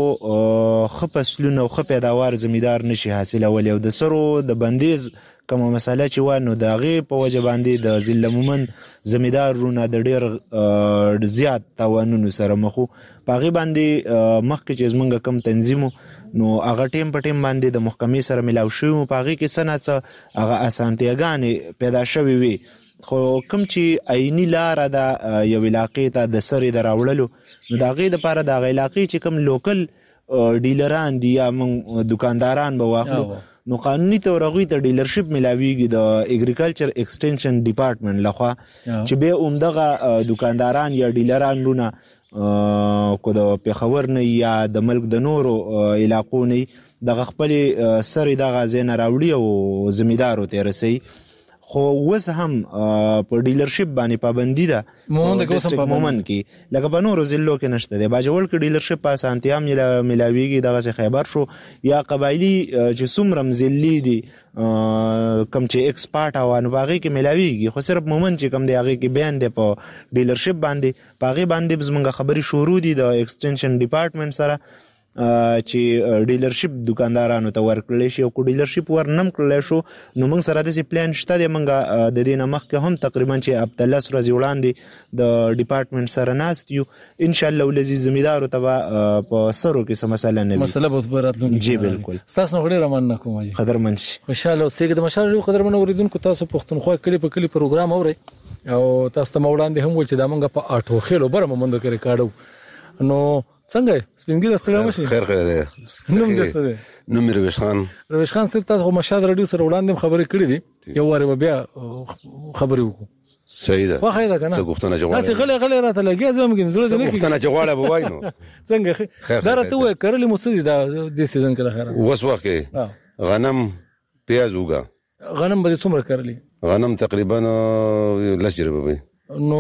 خپسلونه او خپیداوار زمیدار نشي حاصلول او د سرو د بندیز کومه مسله چې و نو د غي په وجه باندې د ضلع مومن زمیدارونه د ډیر زیات توانونو سره مخو پاغي باندې مخکې چې زمونږ کم تنظیمو نو هغه ټیم په ټیم باندې د محکمې سره ملاو شو پاغي کې سنت هغه اسانتیاګانې پیدا شوي وي خو کوم چې عیني لار د یو علاقې ته د سری دراوړلو نو د غي د پاره د علاقې چې کوم لوکل ډیلران دي یا موږ دکانداران به واخلو نو قانوني تور هغوی ته ډیلرشپ ملاویږي د اګریکلچر ایکسټنشن ډپارټمنټ لخوا چې به عمدغه دکانداران یا ډیلران لونه کو د پیښور نه یا د ملک د نورو علاقو نه دغه خپل سر دغه ځای نه راوړي او زمیدارو ته رسي خو اوس هم په ډیلرشپ باندې پابندي ده مومند کې لکه په نورو ضلعو کې نشته دی باجوړ کې ډیلرشپ په اسانتیا ملاویږي دغه خیبر شو یا قبایلی چې څومره ضلعي دي کم چې ایکسپورټ او انواغي کې ملاویږي خو صرف مومند چې کم دی هغه کې بیان دی په ډیلرشپ باندې پاغي باندې زمونږ خبري شروع دي د ایکسټنشن ډپارټمنټ سره چې ډیلرشپ دکاندارانو ته ورکړل شي او کو ډیلرشپ ورنم کړل شو نو موږ سره د پلان شته د موږ د دې نمخ هم تقریبا چې ابتل سره وړاندې د ډپارټمنټ سره ناست یو ان شاء الله ولزي زمیدارو ته په سرو کې څه مسله نه وي مسله به براتلون جی بالکل تاسو نو غوړي رمان نه کوم قدرمن شي خوشاله اوسئ د مشال قدرمن اوریدونکو تاسو پښتونخوا کلی په کلی پروګرام اوري او تاسو ته وړاندې هم ول چې دا موږ په اټو خېلو بره مومند کې ریکارډو نو څنګه سپینګیر استلام شي خیر دی نوم دې څه دی نوم رویش خان صاحب تاسو مشاد رادیو سره وړاندې خبرې کړې دي یو واره بیا خبرې وکړو صحیح ده واخې دا کنه څه غوښتنه جوړه تاسو غلې راته لګي ځم کې زړه دې نه غوښتنه جوړه به وای نو څنګه دا راته وای کړلې مو دا د سیزن کې لخر وس وخت کې غنم پیاز وګا غنم به څومره کړلې غنم تقریبا 10 جربه وي نو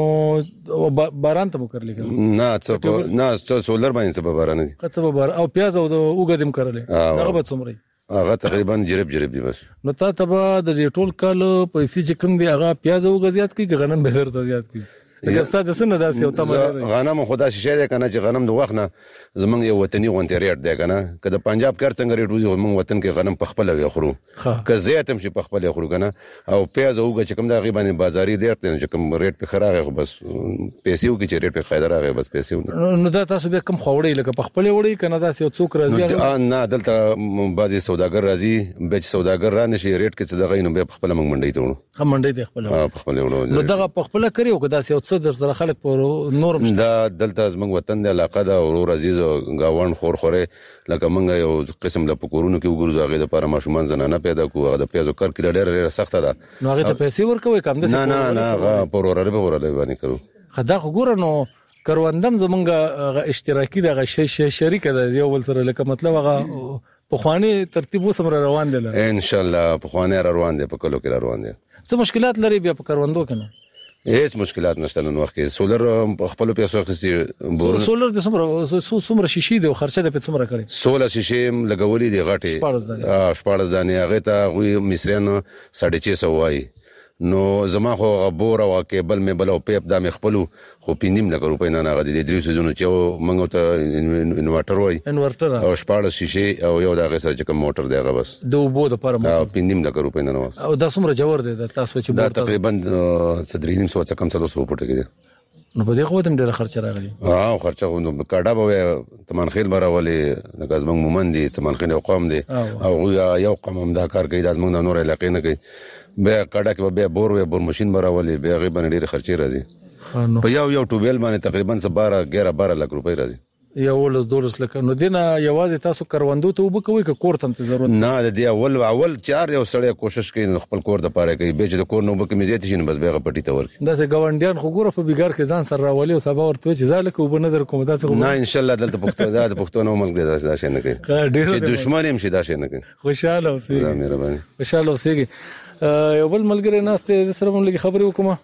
باران ته وکړلې نه څه سولر باندې څه باران دي څه بار او پیاز او وګدم کړلې هغه به څومره هغه تقریبا جرب دی بس نو ته د ټول کال پیسې چې کوم دی هغه پیاز او غزيات کی غنم به درته زیات کی دغه ستاسو نه داسې او تمه غنم خدا شي دی کنه چې غنم د وخت نه زمونږ یو وطني غونټی ریټ دی کنه کله پنجاب کار څنګه ریټ وزي زمونږ وطن کې غنم په خپل وي خورو که زیات هم شي په خپل خورو کنه او پیاز او چې کوم د غیبانې بازاري ریټ دی چې کوم ریټ په خراغه بس پیسې او چې ریټ په خیدر راغی بس پیسې نو دا تاسو به کم خوړې لکه په خپل وړي کنه دا یو څوک راځي نه دلته بعضي سوداګر راځي به سوداګر را نشي ریټ کې څه دغه نو به خپل موږ منډي ته وړو منډي ته خپل وړو نو دغه په خپل کړیو که دا یو څه در سره خلک نورم دا دلته زموږ وطن دی علاقه دا ورور عزیز گاوان خورخوره لکه موږ یو قسم له پکورونو کې وګورو هغه د لپاره ماشومان زنانه پیدا کوو هغه د پیازو کار کې ډېر سخت ده نو هغه ته پیسې ورکوي کم ده نه هغه پرورره به ورله باندې کړو خدا خو ګور نو کروندم زمونږ اشتراکي دغه شریک ده یو بل سره لکه مطلب هغه په خواني ترتیب وسمره روان دي ان شاء الله په خواني روان دي په کلو کې روان دي څه مشکلات لري بیا په کروندو کې نه هیڅ مشکلات نشته نن وخت کې سولر خپل پیسو اخیستي سولر د څومره شیشې دی او خرچه د په څومره کړي 16 شیشې لګولې دي غټي 14 دانې هغه ته غوي مصریان 650 وای نو زما خو غبور او کیبل مې بل او پیپ د مې خپل خو پینیم لګ روپې نه غدي د درې سيزونو چې منغو ته انورټر وای او 14 شیشې او یو دغه سره چې کوم موټر دی هغه بس د وبو د پر موټر پینیم لګ روپې نه او دا څومره جوړ دی تاسو چې دا تقریبا 300 کم څه سو پټ کېږي نو په دې خو دم ډېر خرچه راغلی خرچه نو کاډا به تمن خیل براولي د غزمن مومند دي تمن خیل قوم دي او یو قوم هم دا کار کوي د موږ نور علاقې نه کوي به کاډا کې به بور ماشين براولي به غیبن ډېر خرچې راځي په یو ټوبل باندې تقریبا 12 لک روپۍ راځي یو ولس دولس لکه نو دینه یوازې تاسو کروندو ته وبکوي که کور ته ضرورت نه د دې اول چار یو سړی کوشش کوي خپل کور د پاره کوي به چې د کور نو وبکې مزيت شي بس به پټي ته ورکی دا څنګه ګاونډیان خو ګوره په بیګار کې ځان سره راولي او سبا ورته چې زاله کو بنه در کوم دا څه نه ان شاء الله دلته پښتو نو ملک دا شي نه کوي چې دشمن هم شي دا شي نه کوي خوشاله اوسئ مهرباني خوشاله اوسئ یو بل ملګری ناشته سره مونږ لګي خبرې وکم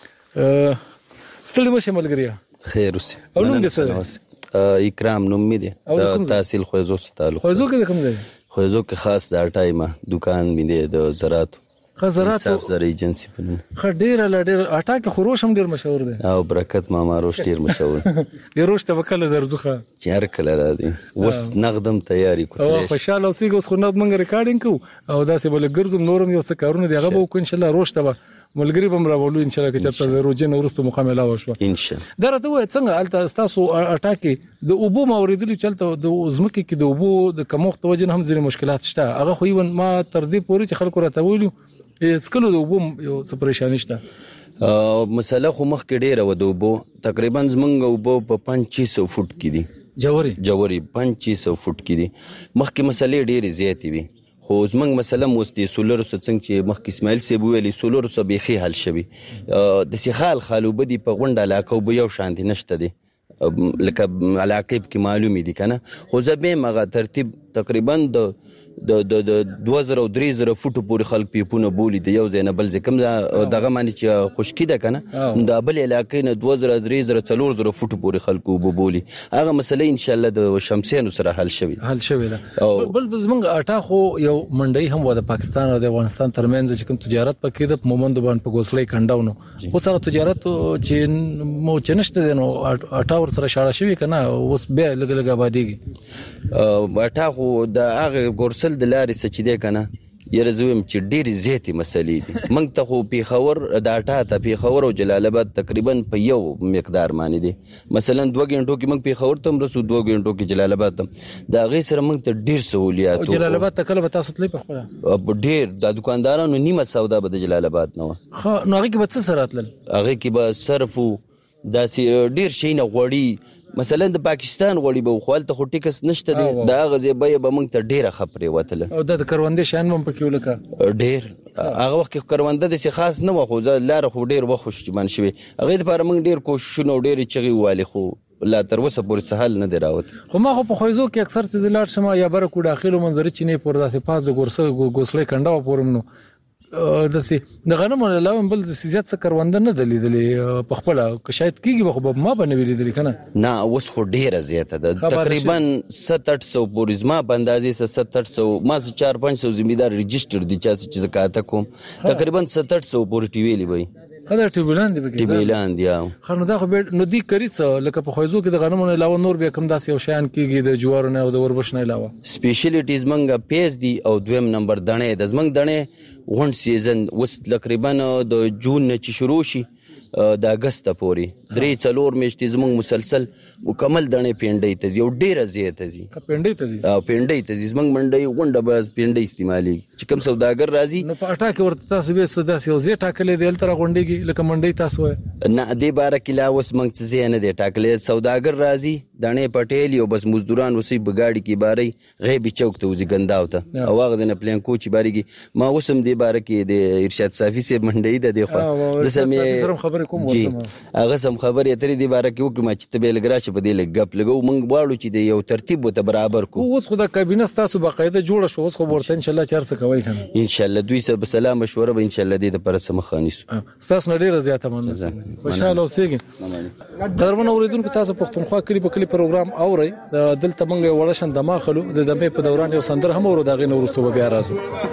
ستړي مشه ملګری خیر اوسئ او نوم دې څه اکرام نوم می دی د تحصیل خوځو سره تعلق خوځو کې کوم دی خوځو کې خاص د ټایمه دکان می دی د زراعت خزرات صاف زر ایجنسی په نوم خډیر لډیر اټا کې خروش هم ډیر مشهور دی او برکت ماما روش ډیر مشهور دی روش ته وکړه درځخه چې هر کله راځي وس نقدم تیاری کوتل او خوشاله اوسې اوس خو نقد منګ ریکارډینګ کو او داسې بل ګرځم نورم یو څه کارونه دی هغه به کو ان شاء الله روش ته ملګری بم راولو ان شاء الله چې چرته روزه نورستو مقامله وشو ان شاء الله درته وای څنګه الته تاسو اټا کې د اوبو موریدلو چلته د زمکه کې د اوبو د کموخت وجه هم ځینې مشکلات شته هغه خو یو ما تر دې پوري چې خلکو راته ویلو اسکلو د اوبو یو څه پریشانی شته مسله خو مخ کې ډیره و د اوبو تقریبا زمونږ اوبو په 500 فوټ کې دي جووري 500 فوټ کې دي مخ کې مسلې ډیره زیاتې وي خو زمونږ مثلا اوس د سولر څنګه چې مخکې اسماعیل صاحب ویلي سولر سره بیخي حل شوي داسې خال اوبه دي په غونډه علاقه اوبه یو شانتي نشته دي لکه علاقې کې معلومې دي که نه خو زه به یم هغه ترتیب تقریبا د 2000 او 3000 فوټو پورې خلک پیپونه بولي د یو ځای نه بل ځای کوم دغه معنی چې خشکي ده که نه د بل علاقې نه 2000 3000 4000 فوټو پورې خلک اوبه بولي هغه مسله انشاءالله د شمسیانو سره حل شوي ده بل زمونږ اټا خو یو منډۍ هم و د پاکستان او د افغانستان ترمنځ چې کوم تجارت پکې د مومندو باندې په ګوسلې کنډاونو خو سره تجارت چې مو چنشته دي نو اټا ور سره شاړه شوی که نه اوس بیا لږ لږ آبادېږي اټا خو د هغه ګورسل د لارې څه چې دی که نه یاره زه وایم چې ډېرې زیاتې مسلې دي موږ ته خو پېښور د اټا ته پېښور او جلال آباد تقریبا په یو مقدار باندې دی مثلا 2 غنټو کې موږ پېښور ته هم رسو 2 غنټو کې جلال آباد ته د هغې سره موږ ته ډېر سهولیات جلال آباد ته کله به تاسو تلئ پخپله ډېر د دکاندارانو نیمه سودا به د جلال آباد نه وه نو هغې کې به څه سره راتلل هغې کې به صرف و داسې ډېر شیونه غوړي مثلا د پاکستان غوړي به خو هلته خو ټیکس نشته دی د هغه ځای بیه به موږ ته ډېره ښه پرېوتله او دا د کروندې شیان به هم پکې و لکه ډېر هغه وخت کې کرونده داسې خاص نه وه خو زه لاره خو ډېر وخوشتمان شوې هغې دپاره موږ ډېر کوششونه او ډېرې چغې ووالې خو لا تر اوسه پورې څه حل نه دی راوتی خو ما خو په خویزو کې اکثر چې زه لاړ شم یا بره کو داخلو منظرې چینې پورې داسې پاس د ګوسلې کنډه وه پورې نو داسې د غنمو نه علاوه بل داسې زیات څه کرونده نه ده لیدلې پخپله که شاید کېږي به خو به ما به نه وي لیدلې که نه نه اوس خو ډېره زیاته ده تقریبا 700-800 پورې زما په اندازې 700-800 ما 400-500 زمیندار رجسټر دي چا چې زه کاته کوم تقریبا 700-800 پورې ټیویلې به دا ټیبلان دی بګی ټیبلان دی خو نو دا خو نو دی کریڅ لکه په خوځو کې د غنمو نه علاوه نور بیا کوم داسې یو شیان کېږي د جوارو نه او د وربش نه علاوه سپیشلیټیز منګه پیاز دی او دویم نمبر دڼې د زمنګ دڼې غونډ سیزن وس تقریبا د جون نه چې شروع شي د اگست پورې 3-4 میاشتې زموږ مسلسل مکمل دڼې پینډۍ ته یو ډیره زیاته زی پینډۍ ته زی او پینډۍ ته زموږ منډۍ غونډه به پینډۍ استعمالي چې کوم سوداګر راځي نو په اټا کې ورته تاسو به صدا سي او زی ټاکلې دی تر غونډېږي لکه منډۍ تاسو نه دې بار کې لا اوس موږ څه زی نه دی ټاکلې سوداګر راځي دڼې پټېل یو بس مزدوران وسی بګاډي کې باري غیبی چوک ته وزي ګنداو ته او هغه نه پلان کوچ باريږي ما اوسم دې بار کې د ارشاد صافي سي منډۍ ده دی خو د سمې کوم هغه سم خبرې ترې دی باره کې وکړم چې ته به لګراشه په دې لګ غپ لګو موږ غواړو چې د یو ترتیب وته برابر کو اوس خو د کابینه تاسو باقاعده جوړه شو اوس خو ورته ان شاء الله چارڅ کوي کنه ان شاء الله دوی سره به سلام مشوره به ان شاء الله دې د پر سم خانیسو تاسو ډیره زیاته مننه خوشاله اوسئ قدرمن اوریدونکو تاسو پښتونخوا کلی په کلی پروګرام اوري دلته موږ ورشن دماغ خلو د دمه په دوران یو سندر هم ورو داغې نورستو بیا راځو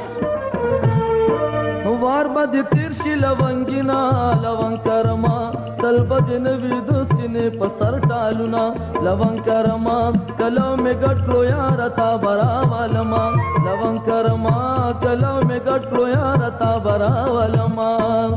وار بد تیر شي لونګینا لونګ کرما تل بد نوی د سینې په سر ټالونا لونګ کرما کلو می ګټلو یار تا برا والما لونګ کرما کلو می ګټلو یار تا برا والما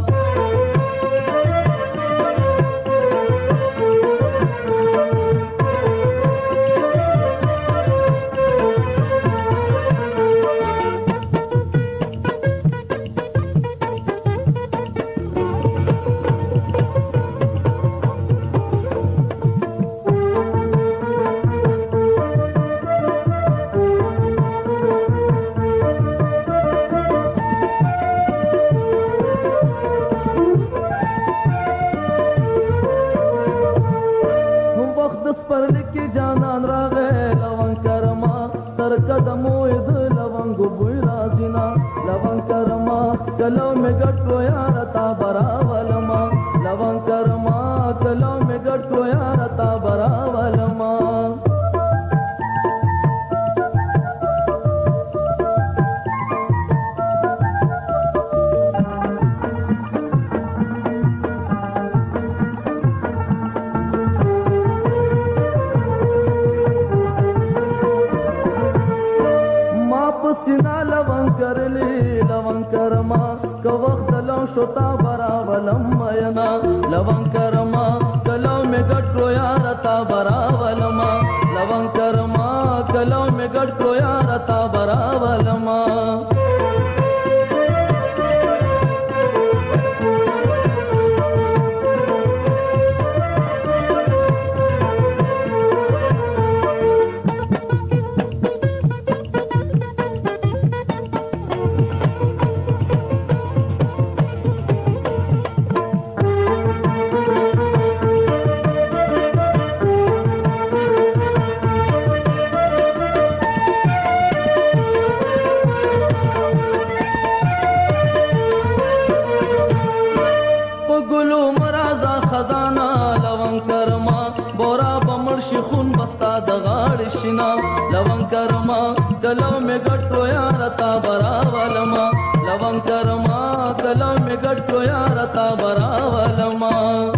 कलो में गटो यार ता बरावलमा लवंग करमा कलो में गटो यार ता बरावलमा मापसिना लवंग करली लवंग करमा कवक्त लो शोता बरावलम मयना लवंग करमा कलो में गटो यार ता बरावलमा लवंग करमा कलो में गटो यार ता बरावलमा رازا خزانه لونګ کرما بورا بمړ شخون بستا د غاړ شینا لونګ کرما کلو می ګټو یار تا برا ولما لونګ کرما کلو می ګټو یار تا برا ولما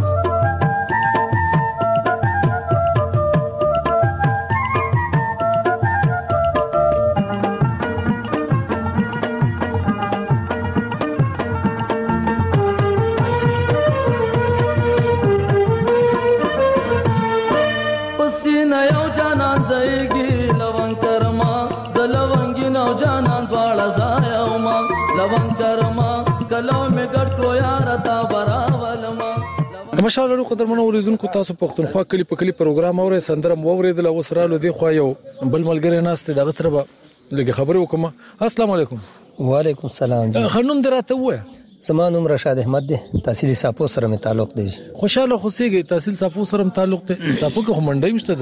مشال له قدرمنو اوریدونکو تاسو پښتونخوا کلی په کلی پروګرام اوري سندره مو اوریدل او سرالو دی خو یو بل ملګری ناست دغه تر به لګي خبرې وکم. السلام علیکم. وعلیکم السلام. خنوم دراته و زما نوم رشاد احمد دی. تحصیلی ساپو سره می تعلق دی. خوشاله خوسیږي تحصیل ساپو سره تعلق دی. ساپو کې منډي مشته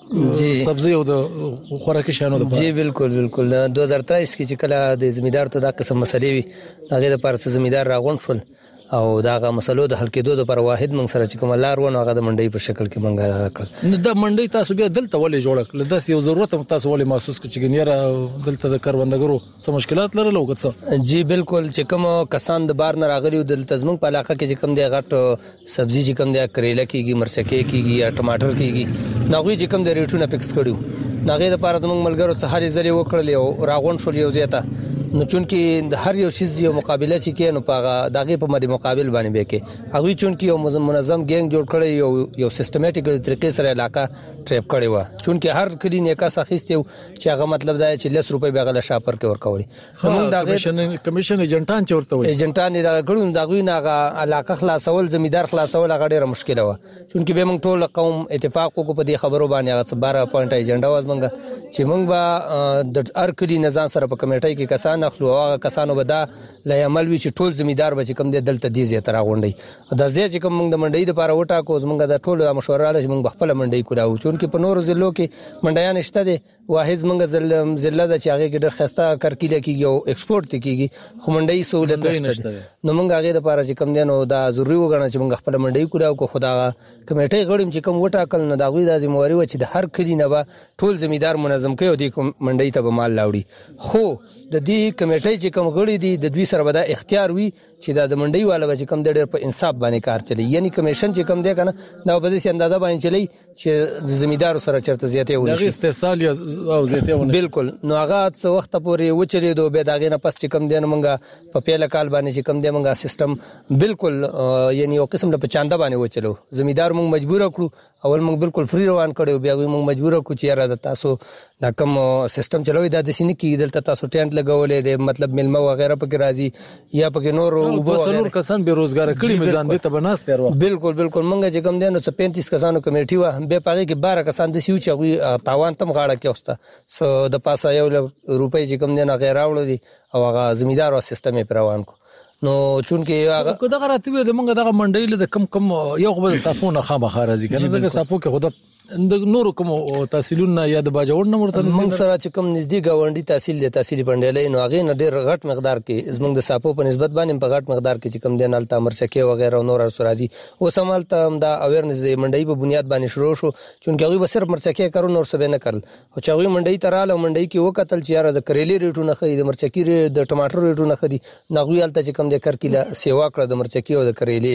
د سبزی او د خوراکي شانو د جی بالکل 2023 کې چې کله د زمیدار ته دا قسم مسلې وي هغه د پارس زمیدار راغون شول او داغه مسلو د حل کېدو لپاره واحد منګ سره چې کوم لار ونه هغه د منډي په شکل کې منګا کړ. نو د منډي تاسو بیا دلته ولې جوړ کړل؟ داس یو ضرورت تاسو ولې محسوس کړئ چې ګنیره دلته د کاروندګرو څه مشکلات لرل او څه؟ جی بالکل چې کوم کسان د بار نه راغلي دلته زموږ په علاقه کې چې کوم دی غټ سبزی چې کوم دی کریلا کیږي مرچکې کیږي یا ټماټر کیږي ناغوي چې کوم دی ریټونه فکس کړیو ناغې لپاره زموږ ملګرو څه هلي ځلې وکړل او راغون شول یو ځای نو چونکی د هر یو شیز یو مقابله چې کې نو پاغه دغه په مدي مقابل باندې به کې هغه چونکی یو منظم ګینګ جوړ کړی یو سیستماتیک طریقې سره علاقه ټریپ کړی و چونکی هر کلی نه کا سخیسته چې هغه مطلب دا چې 10 روپۍ به غل شاپر کې ورکوي همون دغه کمیشن ایجنټان چې ورته وي ایجنټان دا غړون دغه نه هغه علاقه خلاصول زمیدار خلاصول هغه ډیره مشکله و چونکی به موږ ټول قوم اتفاق وکړو په دې خبرو باندې هغه 12 پوینټ ایجنډا وزمنګ چې موږ به د هر کلی نظام سره په کمیټې کې کسان اخلو هغه کسانو به دا لای عمل وی چې ټول زمیدار به کوم د دلته دی زیات راغونډي دا زیات چې کوم موږ د منډي لپاره وټاکو موږ د ټول مشوره راځي موږ خپل منډي کولاو چونکې په نور ضلعو کې منډیان شته دي واحد موږ ضلع د چاغه کې ډېر خسته کرکیله کیږي او ایکسپورت کیږي خو منډي سہولت نشته نو موږ هغه لپاره چې کوم دینو دا ضروري وګڼل چې موږ خپل منډي کولاو کو خدا کمیټې غړم چې کوم وټاکل نه دا غوي د ذمہواری و چې د هر کلی نه ټول زمیدار منظم کوي او د منډي ته به مال لاوړي خو د دې کمیټې چې کوم غړي دي د دوی سره به دا اختیار وي چې دا د منډي والا چې کوم د ډېر په انصاف باندې کار چلی یعنی کمیشن چې کوم دی کنه دا په دې اندازه باندې چلی چې زمیدار سره چرته زیاتې ونشي دغه استحصال او زیاتې ونشي بالکل نو هغه څه وخت پورې وچلی دو به داغه نه پس چې کوم دی موږ په پیله کال باندې چې کوم دی موږ سیستم بالکل یعنی یو قسم د پچاندا باندې وچلو زمیدار موږ مجبور کړو اول موږ بالکل فری روان کړو بیا موږ مجبور کړو چې یاره تاسو دا کوم سیستم چلوي دا د سینې کې دلته تاسو ټینټ لګولې دي مطلب ملما وغیرہ پکې راځي یا پکې نور وبسنور کسان بیروزګار کړي میزان دي ته بناست یار بالکل مونږ چې کوم دي نو 35 کسانو کمیټي و به پاره کې 12 کسان د سیو چې تاوان تم غاړه کې اوسته سو د پاسه یو روپۍ چې کوم دي نه غیر راوړل دي او هغه زمیدار او سیستم یې پروان کو نو چونکه هغه دغه راتوي د مونږ دغه منډي له کم یو خبر صفونه خامخا راځي کنه ځکه صفو کې خود د نور کوم تحصیلونه یا د باجوړ نه ورته موږ سره چې کوم نږدې گاونډي تحصیل د تحصیلي پندلې نو هغه نه ډېر غټ مقدار کې زموږ د صافو په نسبت باندې په غټ مقدار کې چې کوم د نال تامرچکه وغیرہ نور سرازي او سمال ته دا اویرنس د منډي په بنیاد باندې شروع شو چونکه هغه صرف مرچکه کارو نور څه نه کړل او چې هغه منډي تراله منډي کې وکتل چې یاره د کریلي ریټونه خې د مرچکی د ټماټر ریټونه خې دي نغویال ته چې کوم د کرکیله سیوا کړ د مرچکی او د کریلي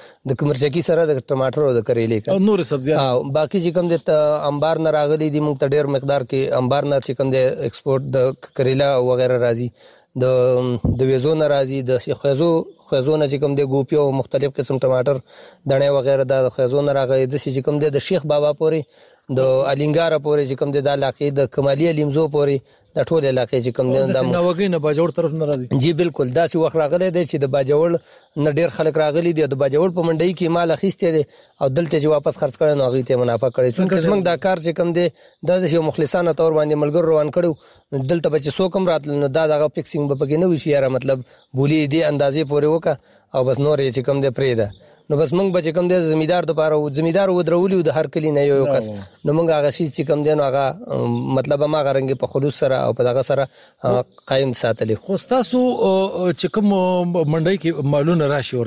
د مرچکی سره د ټماټر او د کریلي او نور سبزیان او باقي چې کوم د انبار نه راغلي دي موږ ته ډېر مقدار کې انبار نه چې کوم د ایکسپورت د کریلا وغیرہ راځي د ویزو نه راځي د خوازو نه چې کوم د ګوپی او مختلف قسم ټماټر دڼې وغیرہ د خوازو نه راغلي د چې کوم د شیخ بابا پورې د الینګار پورې چې کوم د علاقې د کمالي لیمزو پورې د ټول علاقې چې کوم د نوګي نه باجوړ طرف نه راځي جی بالکل دا چې وخت راغلی دی چې د باجوړ نه ډیر خلک راغلي دي د باجوړ په منډي کې مال اخیسته دي او دلته چې واپس خرڅ کړي نو هغه ته منافع کړي چې زمنګ دا کار چې کوم دی د یو مخلصانه تور باندې ملګر روان کړو دلته به چې سو کم راتل نو دا دغه فکسینګ به پکې نه وي یاره مطلب بولی دی اندازې پورې وکا او بس نور چې کوم دی پرې ده نو بس موږ به کوم د زمیدار د پاره زمیدار ودرولې د هر کلی نه یو کس نو موږ هغه شي چې کوم دی نو هغه مطلب ما غرنګ په خلوص سره او په دغه سره قائم ساتلی خو تاسو چې کوم منډي کې مالونه راشي ورته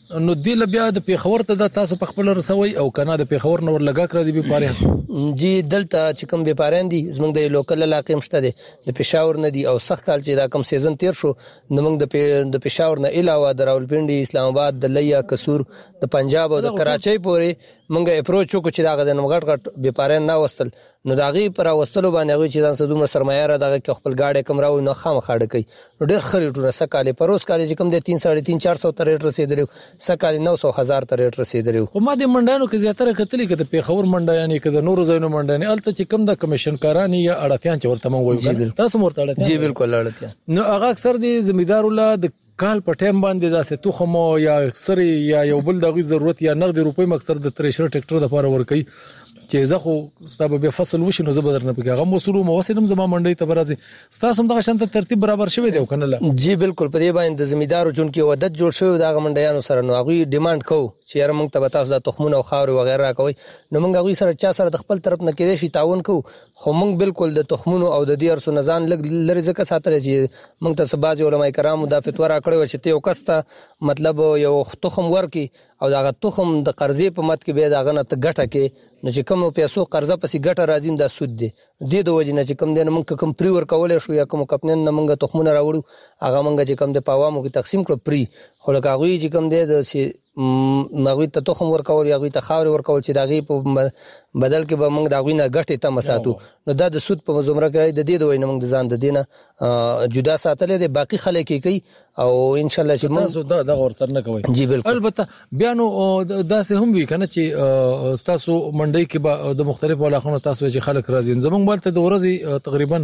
نو د بیا د پیښور ته د تاسو په خپل رسوي او کنه د پیښور نور لګاک راځي به پاره جی دلته چې کوم به پاران دي زمونږ د لوکل علاقې مشته دي د پېښور نه دي او سخت کال چې دا کم سیزن تیر شو نو موږ د پېښور نه علاوه د راولپنډي اسلام آباد د لیا قصور د پنجاب او د کراچۍ پورې موږ اپروچ وکړو چې دا د نمغټ غټ به پاران نه وستل نو داغي پر وستلو باندې غوي چې ځان سدومره سرمایه را دغه خپل گاډي کم راو نو خامخاړه کوي ډېر خریټونه سکاله پروس کال چې کم د 3.5 400 تر ریټ رسیدلی سکاله 900,000 تر ریټ رسیدلی خو ما د منډانو کې زیاتره کتلې کې د پیښور منډا یعنی کې د نورو ځایونو منډانه الته چې کم د کمیشن کارانی یا اړتیان چورته مونږ وایو تاسو مرته اړتیان جی بالکل اړتیان نو هغه اکثر د زمیدار الله د کال په ټیم باندې داسې توخم یا اکثر یا یو بل دغه ضرورت یا نقد روپۍ مقصد د تریشر ټریکټر د لپاره ورکي چې زه خو ستاسو به فصل وشي نو زه به درنه پکې هغه مسلو موسم زما منډي ته برازي ستاسو دغه شانت ترتیب برابر شوی دی کنه جی بالکل په دې باندې د زمیدارو چون کې ودت جوړ شوی دغه منډیانو سره نو هغه ډیماند کو چې یاره موږ ته تاسو د تخمونه او خاور و غیره راکوي نو موږ هغه سره چا سره د خپل طرف نه کېدې شي تعاون کو خو موږ بالکل د تخمونو او د دې ارسو نزان لري ځکه ساتل چې موږ ته سباز علماء کرام د فتوا را کړی و چې ته یو کسته مطلب یو تخم ورکی او دغه تخم د قرضې په مت کې به دغه نه ګټه کې نو چې کوم پیسو قرضه پسې ګټه راځي دا سود دی د وجې نه چې کوم دین موږ کوم پری ور کولای شو یا کوم کپنن نه موږ تخمونه راوړو هغه موږ چې کوم د پاوامو کې تقسیم کړو پری خو لکه هغه چې کوم دی د مغوی ته تخم ور کول یا غوی ته خاور ور کول چې داغي په بدل کې به موږ داغوی نه ګټه ته مساتو نو دا د سود په زمره کې د دې دوی نه موږ ځان د دینه جدا ساتلې د باقی خلک کوي او ان شاء الله چې موږ دا ورسره نه کوي جی بالکل البته بیانو داسې هم وی کنه چې تاسو منډي کې به د مختلفو علاقو تاسو چې خلک راځي زمونږ بلته د ورځي تقریبا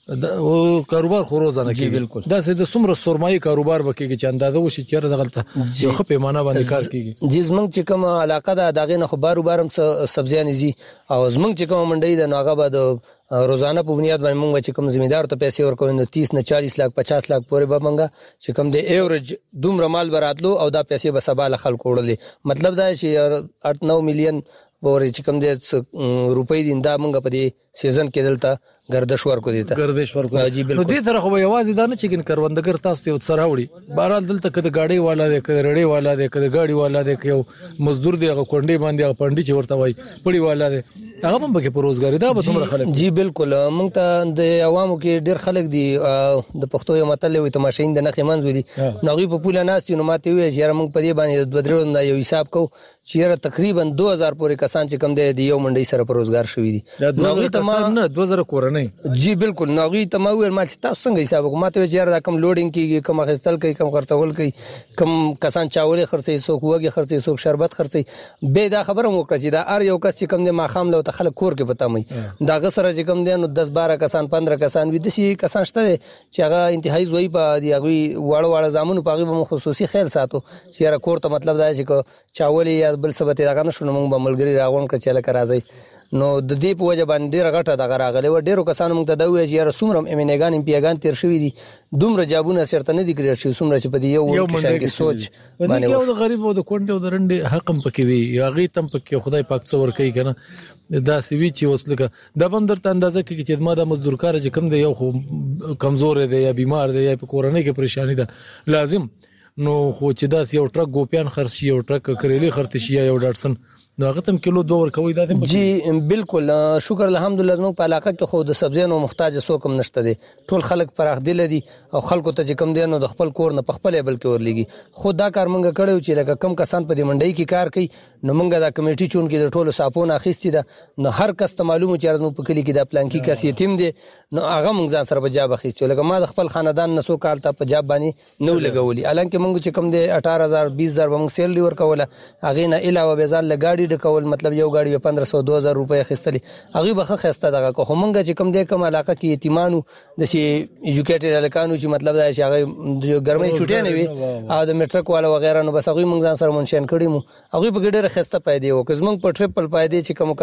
د کاروبار خو روزانه کې بالکل دا سه د سمره سرمایي کاروبار وکړي چې اندازه وشي چې دغلطه یو خپې معنا باندې کار کوي جی زمونږ چې کوم علاقه ده دغه نه خو بارم سبزیان دي او زمونږ چې کوم منډي ده ناغه به روزانه په بنیاد باندې موږ چې کوم زمیندار ته پیسې ورکوي نو 30 نه 40 लाख 50 लाख پورې به موږ چې کوم د ایوریج دومره مال براتلو او دا پیسې به سبا خلک وړلې مطلب دا چې 8-9 مليون ورې چې کوم د روپۍ دین دا موږ په دې سیزن کې دلته گردش ورکو دیتا گردش ورکو نو دې طرح خو یوازې دا نه چې ګن کروندګر تاسو ته وڅرا وړي بهرال دلته کده گاډي والا دی کده رړې والا دی کده گاډي والا دی یو مزدور دی هغه کونډې باندې هغه پندې چې ورته وای پړی والا دی هغه هم به په روزګاری دا به څومره خلک جی بالکل موږ ته د عوامو کې ډیر خلک دي د پښتو یو متل وي تماشین د نخې منځ ودي نو په پوله ناس نو ماته وی چې موږ په دې باندې د بدرو نه یو حساب کو چې تقریبا 2000 پورې کسان چې کم دی یو منډي سره په روزګار شوی دي نو تمام 2000 کورنۍ جی بالکل ناغي تمویل ما چې تاسو څنګه حساب کوم ماته چې دا کم لوډینګ کیږي کم اخستل کوي کم خرڅول کوي کم کسان چاولې خرڅي څوک وګي خرڅي څوک شربت خرڅي به دا خبره مو کړی دا ار یو کس چې کم د ماخام له خلک کور کې پتا مې دا غسر چې کم دی نو 10-12 کسان 15 کسان وي دسي کسان شته چې هغه انتهایی زوی په دی هغه واړه زامنو په هغه خصوصي خیال ساتو چې را کور ته مطلب دا چې چاولې یا بل څه به هغه نشو موږ به ملګری راغون کړ چې لکه راځي نو د دې په وجه باندې ډیره غټه دغه راغلی و ډیرو کسانو موږ ته دا وایي چې رسوم امینګان امپیاګان تیر شوی دي دومره جابونه سرته نه دي کړی شي څومره چې په دې یو کې کې سوچ باندې یو د غریب او د کونډې او د رنډې حق هم پکې وي هغه تم پکې خدای پاک څور کوي کنه دا سوي چې وسلکه د بندر ته اندازه کوي چې ما د مزدور کار چې کم دی یو کمزور دی یا بیمار دی یا په کورنۍ کې پریشانی ده لازم نو خو چې دا یو ټرک ګوپیان خرڅي یو ټرک کریلی خرڅي یا یو ډاټسن دا غتم کیلو 2 ور کوي دا جی بالکل شکر الحمدلله زموږ په علاقه کې خو د سبزیانو محتاج سو کم نشته دي ټول خلک پراخ دي لدي او خلکو ته چې کم دي نو د خپل کور نه په خپل بل کې ورلېږي خو دا کار مونږ کړو چې لکه کم کسان په دې منډي کې کار کوي نو مونږ دا کمیټي چون کې د ټولو صاحبونو اخیستي ده نو هر کس ته معلومه چې زموږ په کلی کې د پلان کې کس یتیم دي نو هغه مونږ ځان سره په جاب اخیستو لکه ما د خپل خاندان نسو کال ته په جاب باندې نو لګولي الانکه مونږ چې کم دي 18000 20000 مونږ سیل ور کوله هغه نه علاوه به ځان لګاډي ډکول مطلب یو غاډي 1500-2000 روپے خستلی هغه به خسته دغه کو همغه چې کم دې کم علاقه کې یتیمانو د شي ایجوکیټډ الکانو چې مطلب دا چې هغه د ګرمۍ چټي نه وي او د میټرک والا وغیرہ نو بس هغه موږ ځان سره منشن کړی مو هغه په ګډه خسته پیدا وو که زمونږ په ټریپل پیدا چې کوم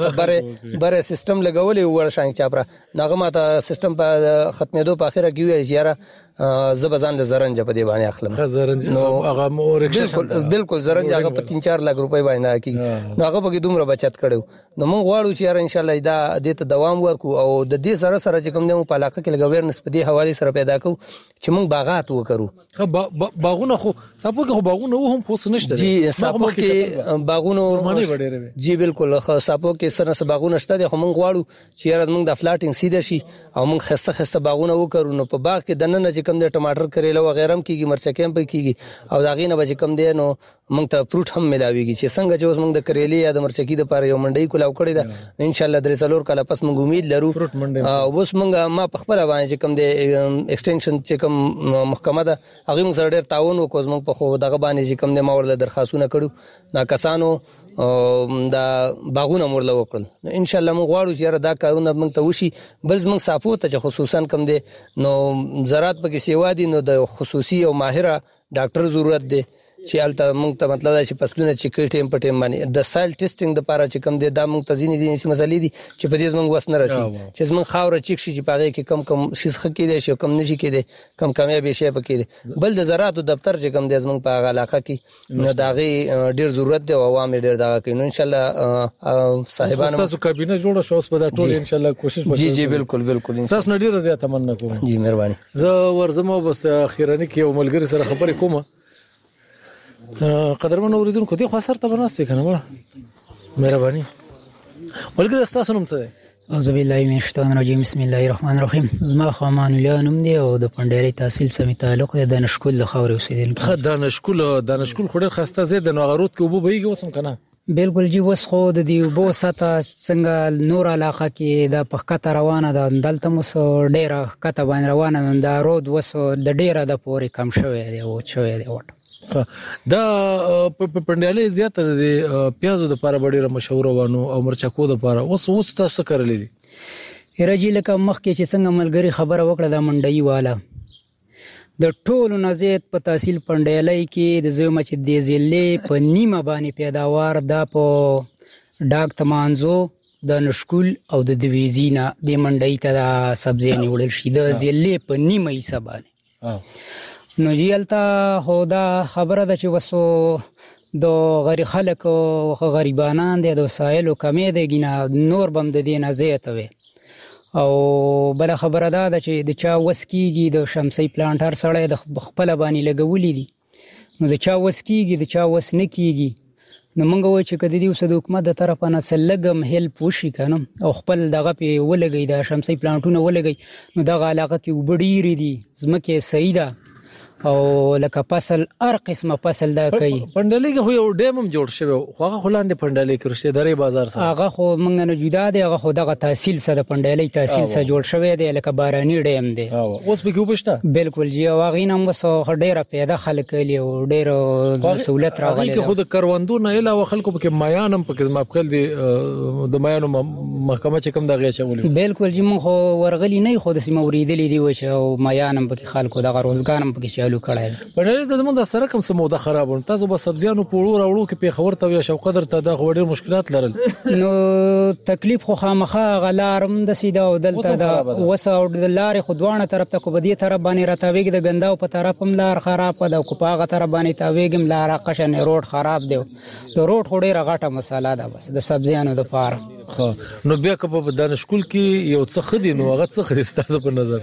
کسانو بره سیستم لګولې ور شان چاپرا ناغه ماته سیستم په ختمېدو په اخره کې وی یاره زبزان له زرنج په دی باندې اخلم زرنج نو هغه بالکل زرنج هغه په 3-4 لک روپۍ باندې کی نو هغه پکې دومره بچت کړو. نو موږ غواړو چې ان شاء الله دا دې ته دوام ورکو او د دې سره سره چې کوم د په علاقه کې لګویرنس په دې حواله سره پیدا کو چې موږ باغات وکړو. باغونه خو ساپو کې باغونه هم پوس نشته. جی ساپو کې باغونه جی بالکل ساپو کې سره باغونه شته خو موږ غواړو چې موږ د فلاټینګ سیده شي او موږ خسته باغونه وکړو. نو په باغ کې دنه چې کوم د ټماټر کریلا و غیرم کیږي مرچکیم په کیږي او دا غینه به کوم دی نو موږ ته فروټ هم ملاويږي چې څنګه چې اوس موږ د کریلې یا د مرچکی د پاره یو منډي کولاو کړی دا ان شاء الله درې څلور کاله پس موږ امید لرو. اوس موږ ما په خپل باندې چې کوم د ایکسټنشن چې کوم محکمه ده هغه موږ سره ډېر تعاون وکړ. موږ په خو دغه باندې چې کوم د ماورله درخواستونه کړو نا کسانو دا باغونه مرله وکړل. ان شاء الله موږ غواړو چې دا کارونه موږ ته وشي. بل موږ صافو ته خصوصا کوم دي نو زراعت پکې سیوا دي نو د خصوصي او ماهره ډاکټر ضرورت دی چې الته موږ ته مطلب دا چې فصلونه چې کټ ټیم په ټیم باندې د سایل ټیسټینګ د لپاره چې کوم دي دا موږ ته ځینې مسلې دي چې په دې موږ وسنه راشي چې موږ خاور چیک شي چې پاره کې کم شیز خکې دي شي کم نشي کې دي کم کامیابی شي پکې دي. بل د زراعت دفتر چې کوم دي موږ په علاقه کې نو داغي ډیر ضرورت دی او عوام ډیر دا کوي. نو ان شاء الله صاحبانو تاسو کابینه جوړه شو اوس په دا ټول ان شاء الله کوشش وکړو. جی بالکل تاسو ډیر زیات تمنا کوم. جی مهرباني. زه ورزمو بس اخیرانه کې یو ملګری سره خبرې کوم. قدرمن اوریدونکو دې خو سره ته بناستې کنه وړه مهرباني ولګي تاسو نوم څه دی؟ اعوذ بالله من الشیطان الرجیم بسم الله الرحمن الرحیم. زما خامان الله نوم دی او د پندری تحصیل سمې تعلق د دانشکول د خاورې اوسیدونکو. دانشکول خو ډېر خسته زید نو غروت کې وبو بهيږي وسم کنه. بالکل جی وس خو د دې وبو ساته څنګه نور علاقه کې د پخکته روانه ده دلته مو ډېر کته باندې روانه ده رود وس د ډېره د پورې کم شوی دی او شوی دی وټ دا پندالې زیاته د پیازو د لپاره ډېر مشهور وانه او مرچکو د لپاره اوس تاسو کړلې دي راجی لکه مخکې چې څنګه ملګری خبره وکړه د منډي والا د ټولو نزيد په تحصیل پندالې کې د زوم چې د زلې په نیمه باندې پیداوار دا په ډاک تمانزو د نشکول او د دیویزینا د منډي ته سبزی نیول شي د زلې په نیمه حساب باندې. نو جیلتا هودا خبره ده چې وسو د غری خلک او غریبانان دي د وسایل او کمی دي ګنا نور بم د دین ازیته وي او بل خبره ده چې د چا وسکیږي د شمسي پلانټ هر سړی د خپل باندې لګولې دي نو د چا وسکیږي د چا وس نه کیږي. نو موږ وای چې کدی اوس د حکومت د طرفه نه سلګم هیلپ وشي کنه او خپل دغه په ولګي د شمسي پلانټونه ولګي نو دغه علاقه کې وبډيري دي زمکه سیده او لکه فصل هر قسمه فصل دا کوي. پندالې کې خو یو ډیم هم جوړ شوی خو هغه خلاندې پندالې کې رشته داري بازار سره هغه خو موږ نه جدا دی هغه خو دغه تحصیل سره پندالې تحصیل سره جوړ شوی دی لکه باراني ډیم دی اوس به کې وبشته. بالکل جی واغې نم وسو ډېره پیدا خلک لی او ډېر سہولت راغلی کې خود کروندو نه علاوه خلکو په میانم په کې مافکل دی د میانو محکمه چې کوم دغه چولې. بالکل جی موږ ورغلی نه خو د سیمه اوریدلې دی و چې میانم په خلکو دغه روزګارم په کې کړای پندالې د زموږ د سره کوم سموده خرابون تاسو به سبزیانو پوړو راوړو کې په خبر ته یا شو قدر ته دا وړي مشکلات لرل نو تکلیف خو خامخه غلارم د سیده او دلته دا وسه او د لارې خودوانه طرف ته کو بدی طرف باندې راتاویګ د غنداو په طرف هم لار خراب ده کو پاغه طرف باندې تاویګم لار قشن روډ خراب دی د روډ خوري رغټه مساله ده بس د سبزیانو د پاره. نو بیا که په دانشکول کې یو څه خدي نو هغه څه خدي ستاسو په نظر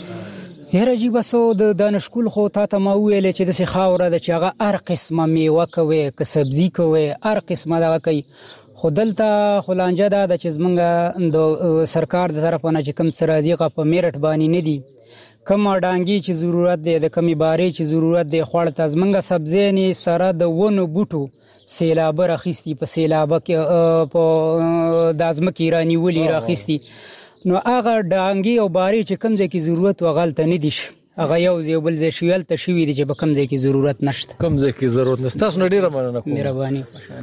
هر جی بسو د دانشکول خو ته ما ویل چې د سي خاوره د چاغه هر قسمه میوه کوي که سبزی کوي هر قسمه دا کوي خو دلته خلانجه دا چې زمونږ د سرکار د طرفه نه چې کم سرازیغه په میرټ باندې نه دي کم ډانګي چې ضرورت دی د کمی باري چې ضرورت دی خوړ ته زمونږ سبزی نه سره د ونو بوټو سیلاب راخستی په سیلاب کې په دازمه کې رانی ولي راخستی نو هغه ډانګي او باري چې کوم ځای کې ضرورت وغلطه نه دي هغه یو ځای بل ځای شویل تشوي دي چې په کوم ځای کې ضرورت نشته کوم ځای کې ضرورت نشته. تاسو ډیره مننه کوم مهرباني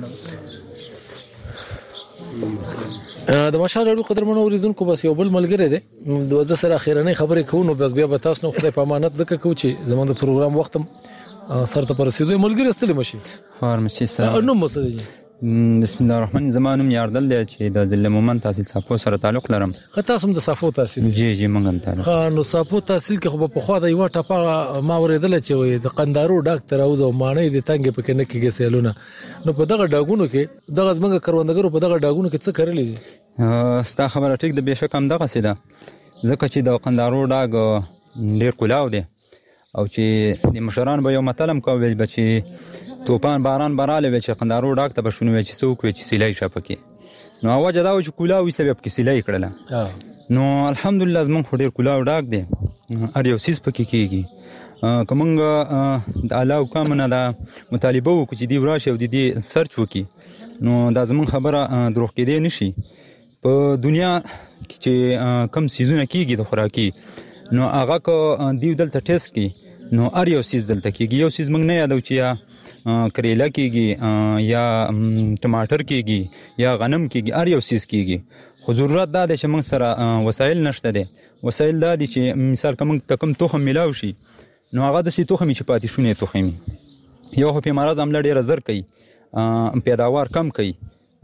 د مشاله قدرمن اوریدونکو بس یو بل ملګری دی د سره اخیرنۍ خبرې کوو نو بس بیا به تاسو نو خدای په امانت ځکه کوو چې زموږ د پروګرام وخت سره ته پرسیدو ملګری استلې مشي فارمسي سره نو مو څه دی بسم الله الرحمن زمانم یاردل دی چې د ضلع مومند تحصیل صافو سره تعلق لرم. تاسو هم د صافو تحصیل؟ جی موږ هم تعلق. نو صافو تحصیل کې خو په خوا د یو ټاپه ما اوریدل چې وي د قندارو ډاکټر او زمانه د تنګ په کې نه کېږي سیلونه. نو په دغه ډاګونو کې دغه زمونږ کروندګرو په دغه ډاګونو کې څه کړلې دي؟ ستا خبره ټیک ده، بهشکه هم دغه سي ده، ځکه چې د قندارو ډاګ ډیر کلاو دی او چې د مشران به یو متلم کوي چې توپان باران براله وي چې قندارو ډاک ته بشونه وي چې څوک وي چې سیلای شپکه. نو اواز دا و چې کولاوي سبب کې سیلای کړله. نو الحمدلله زمون ډیر کولاو ډاک دی، ار یو سیس پکې کیږي. کومنګ د علاوه کومنه دا مطالبه وکړي چې دی وراشي او د دې سرچ وکړي، نو دا زمون خبره دروغ کېدی نشي. په دنیا کې چې کم سیزونه کیږي د خوراکي، نو هغه کو دی دلته ټیسټ کی، نو ار یو سیز دلته کیږي. یو سیز موږ نه یادو چې یا کریلا کیږي یا ټماټر کیږي یا غنم کیږي، ار یو سیز کیږي. خو ضرورت دا دی چې موږ سره وسایل نشته دي. وسایل دا دي چې مثال کوم تکم توخم ملاو شي، نو هغه د سی توخمي چې پاتې شونه توخمي یو په مرز عمل ډیر زر کوي، پیداوار کم کوي.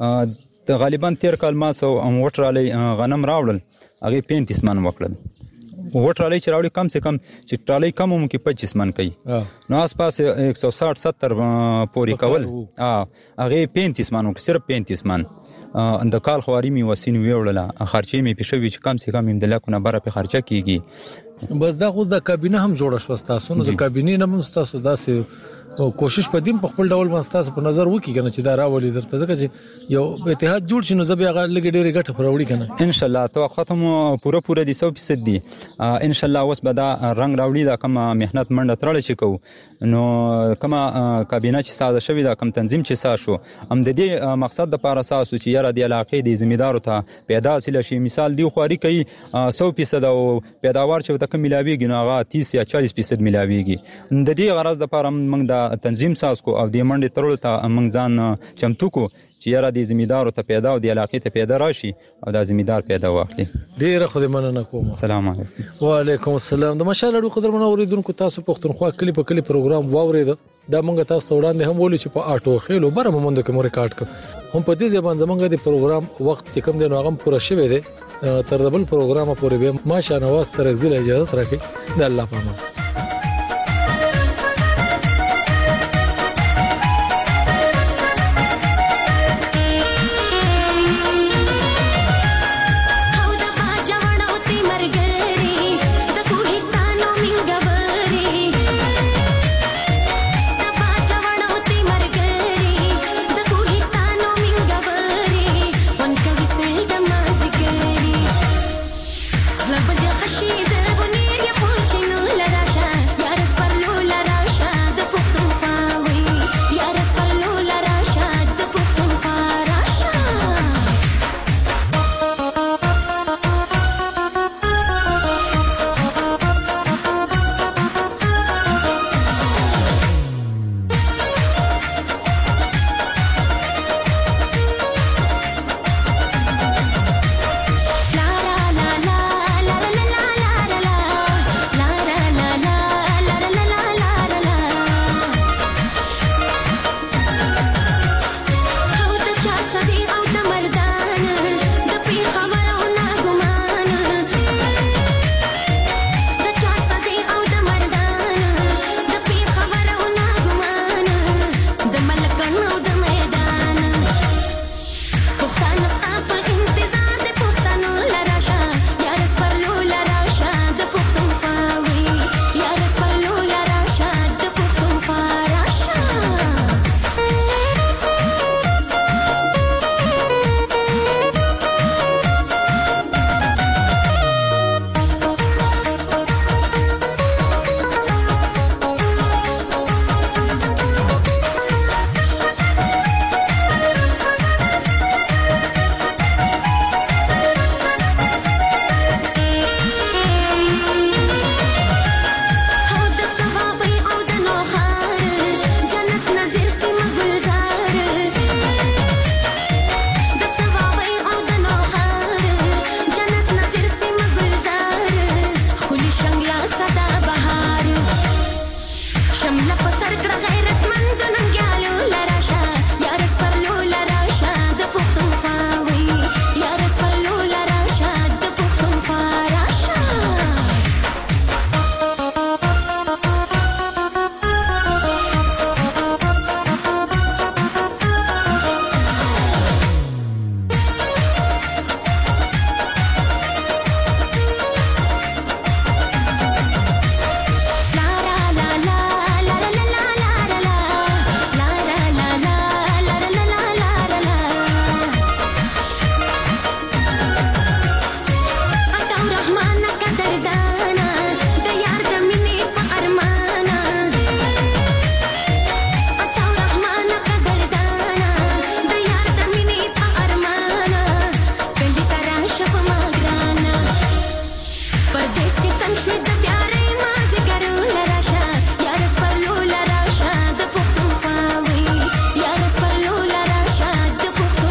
غالبا تیر کال ما سو وټرالي غنم راوړل، هغه 35 من وکړل. وټرالي چې راوړي کم سے کم چې ټرالي کم هم کې 25 من کوي، نو آس پاس 160-70 پوری کول، هغه 35 من وکړ، صرف 35 من. د کال خواري می وسین ویوړله، خرچې می پښوی چې کم سے کم د لکونه بره په خرچه کیږي. بس دا خو د کابینه هم جوړه شو تاسو، نو د کابینه نه هم تاسو داسې کوشش پدیم په خپل ډول باندې تاسو په نظر وکړئ کنه چې دا راولي درته، ځکه چې یو اتحاد جوړ شي نو زه به هغه لګي ډېرې ګټه خورولې کنه. ان شاء الله توقعات هم پوره دي 100% دي ان شاء الله. اوس به دا رنگ راوړي، دا کوم مهنت منډه ترل شي کو، نو کوم کابینه چې ساده شوی، دا کوم تنظیم چې ساده شو، هم د دې مقصد د پاره اساس چې یاره د علاقې د ذمہدارو ته پیدا حاصل شي. مثال دی خواري کوي 100% او پیداوار چې د کوم ملاویږي نو هغه 30 یا 40% ملاویږي. د دې غرض د پاره موږ د تنظیم ساز کو او د منډه ترلو ته موږ ځان چمتو کو چې یاره د ذمہدارو ته پیدا او د علاقې ته پیدا راشي او د ذمہدار پیدا واخلي. ډیره خو دې مننه کوم. السلام علیکم. وعلیکم السلام. د مشال اړو قدر منو اوریدونکو، تاسو پښتونخوا کلی په کلی پروګرام واورید. دا مونږ تاسو وړاندې هم ولې چې په آټو خېلو بره مومند کې مو ریکارډ کړ، هم په دې ځبان زمونږ د پروګرام وخت چې کم دی نو هغه پوره شوی دی. تر دبل پروګرام پورې به ماشا نواز تر اجازه راکړي. د الله پامان.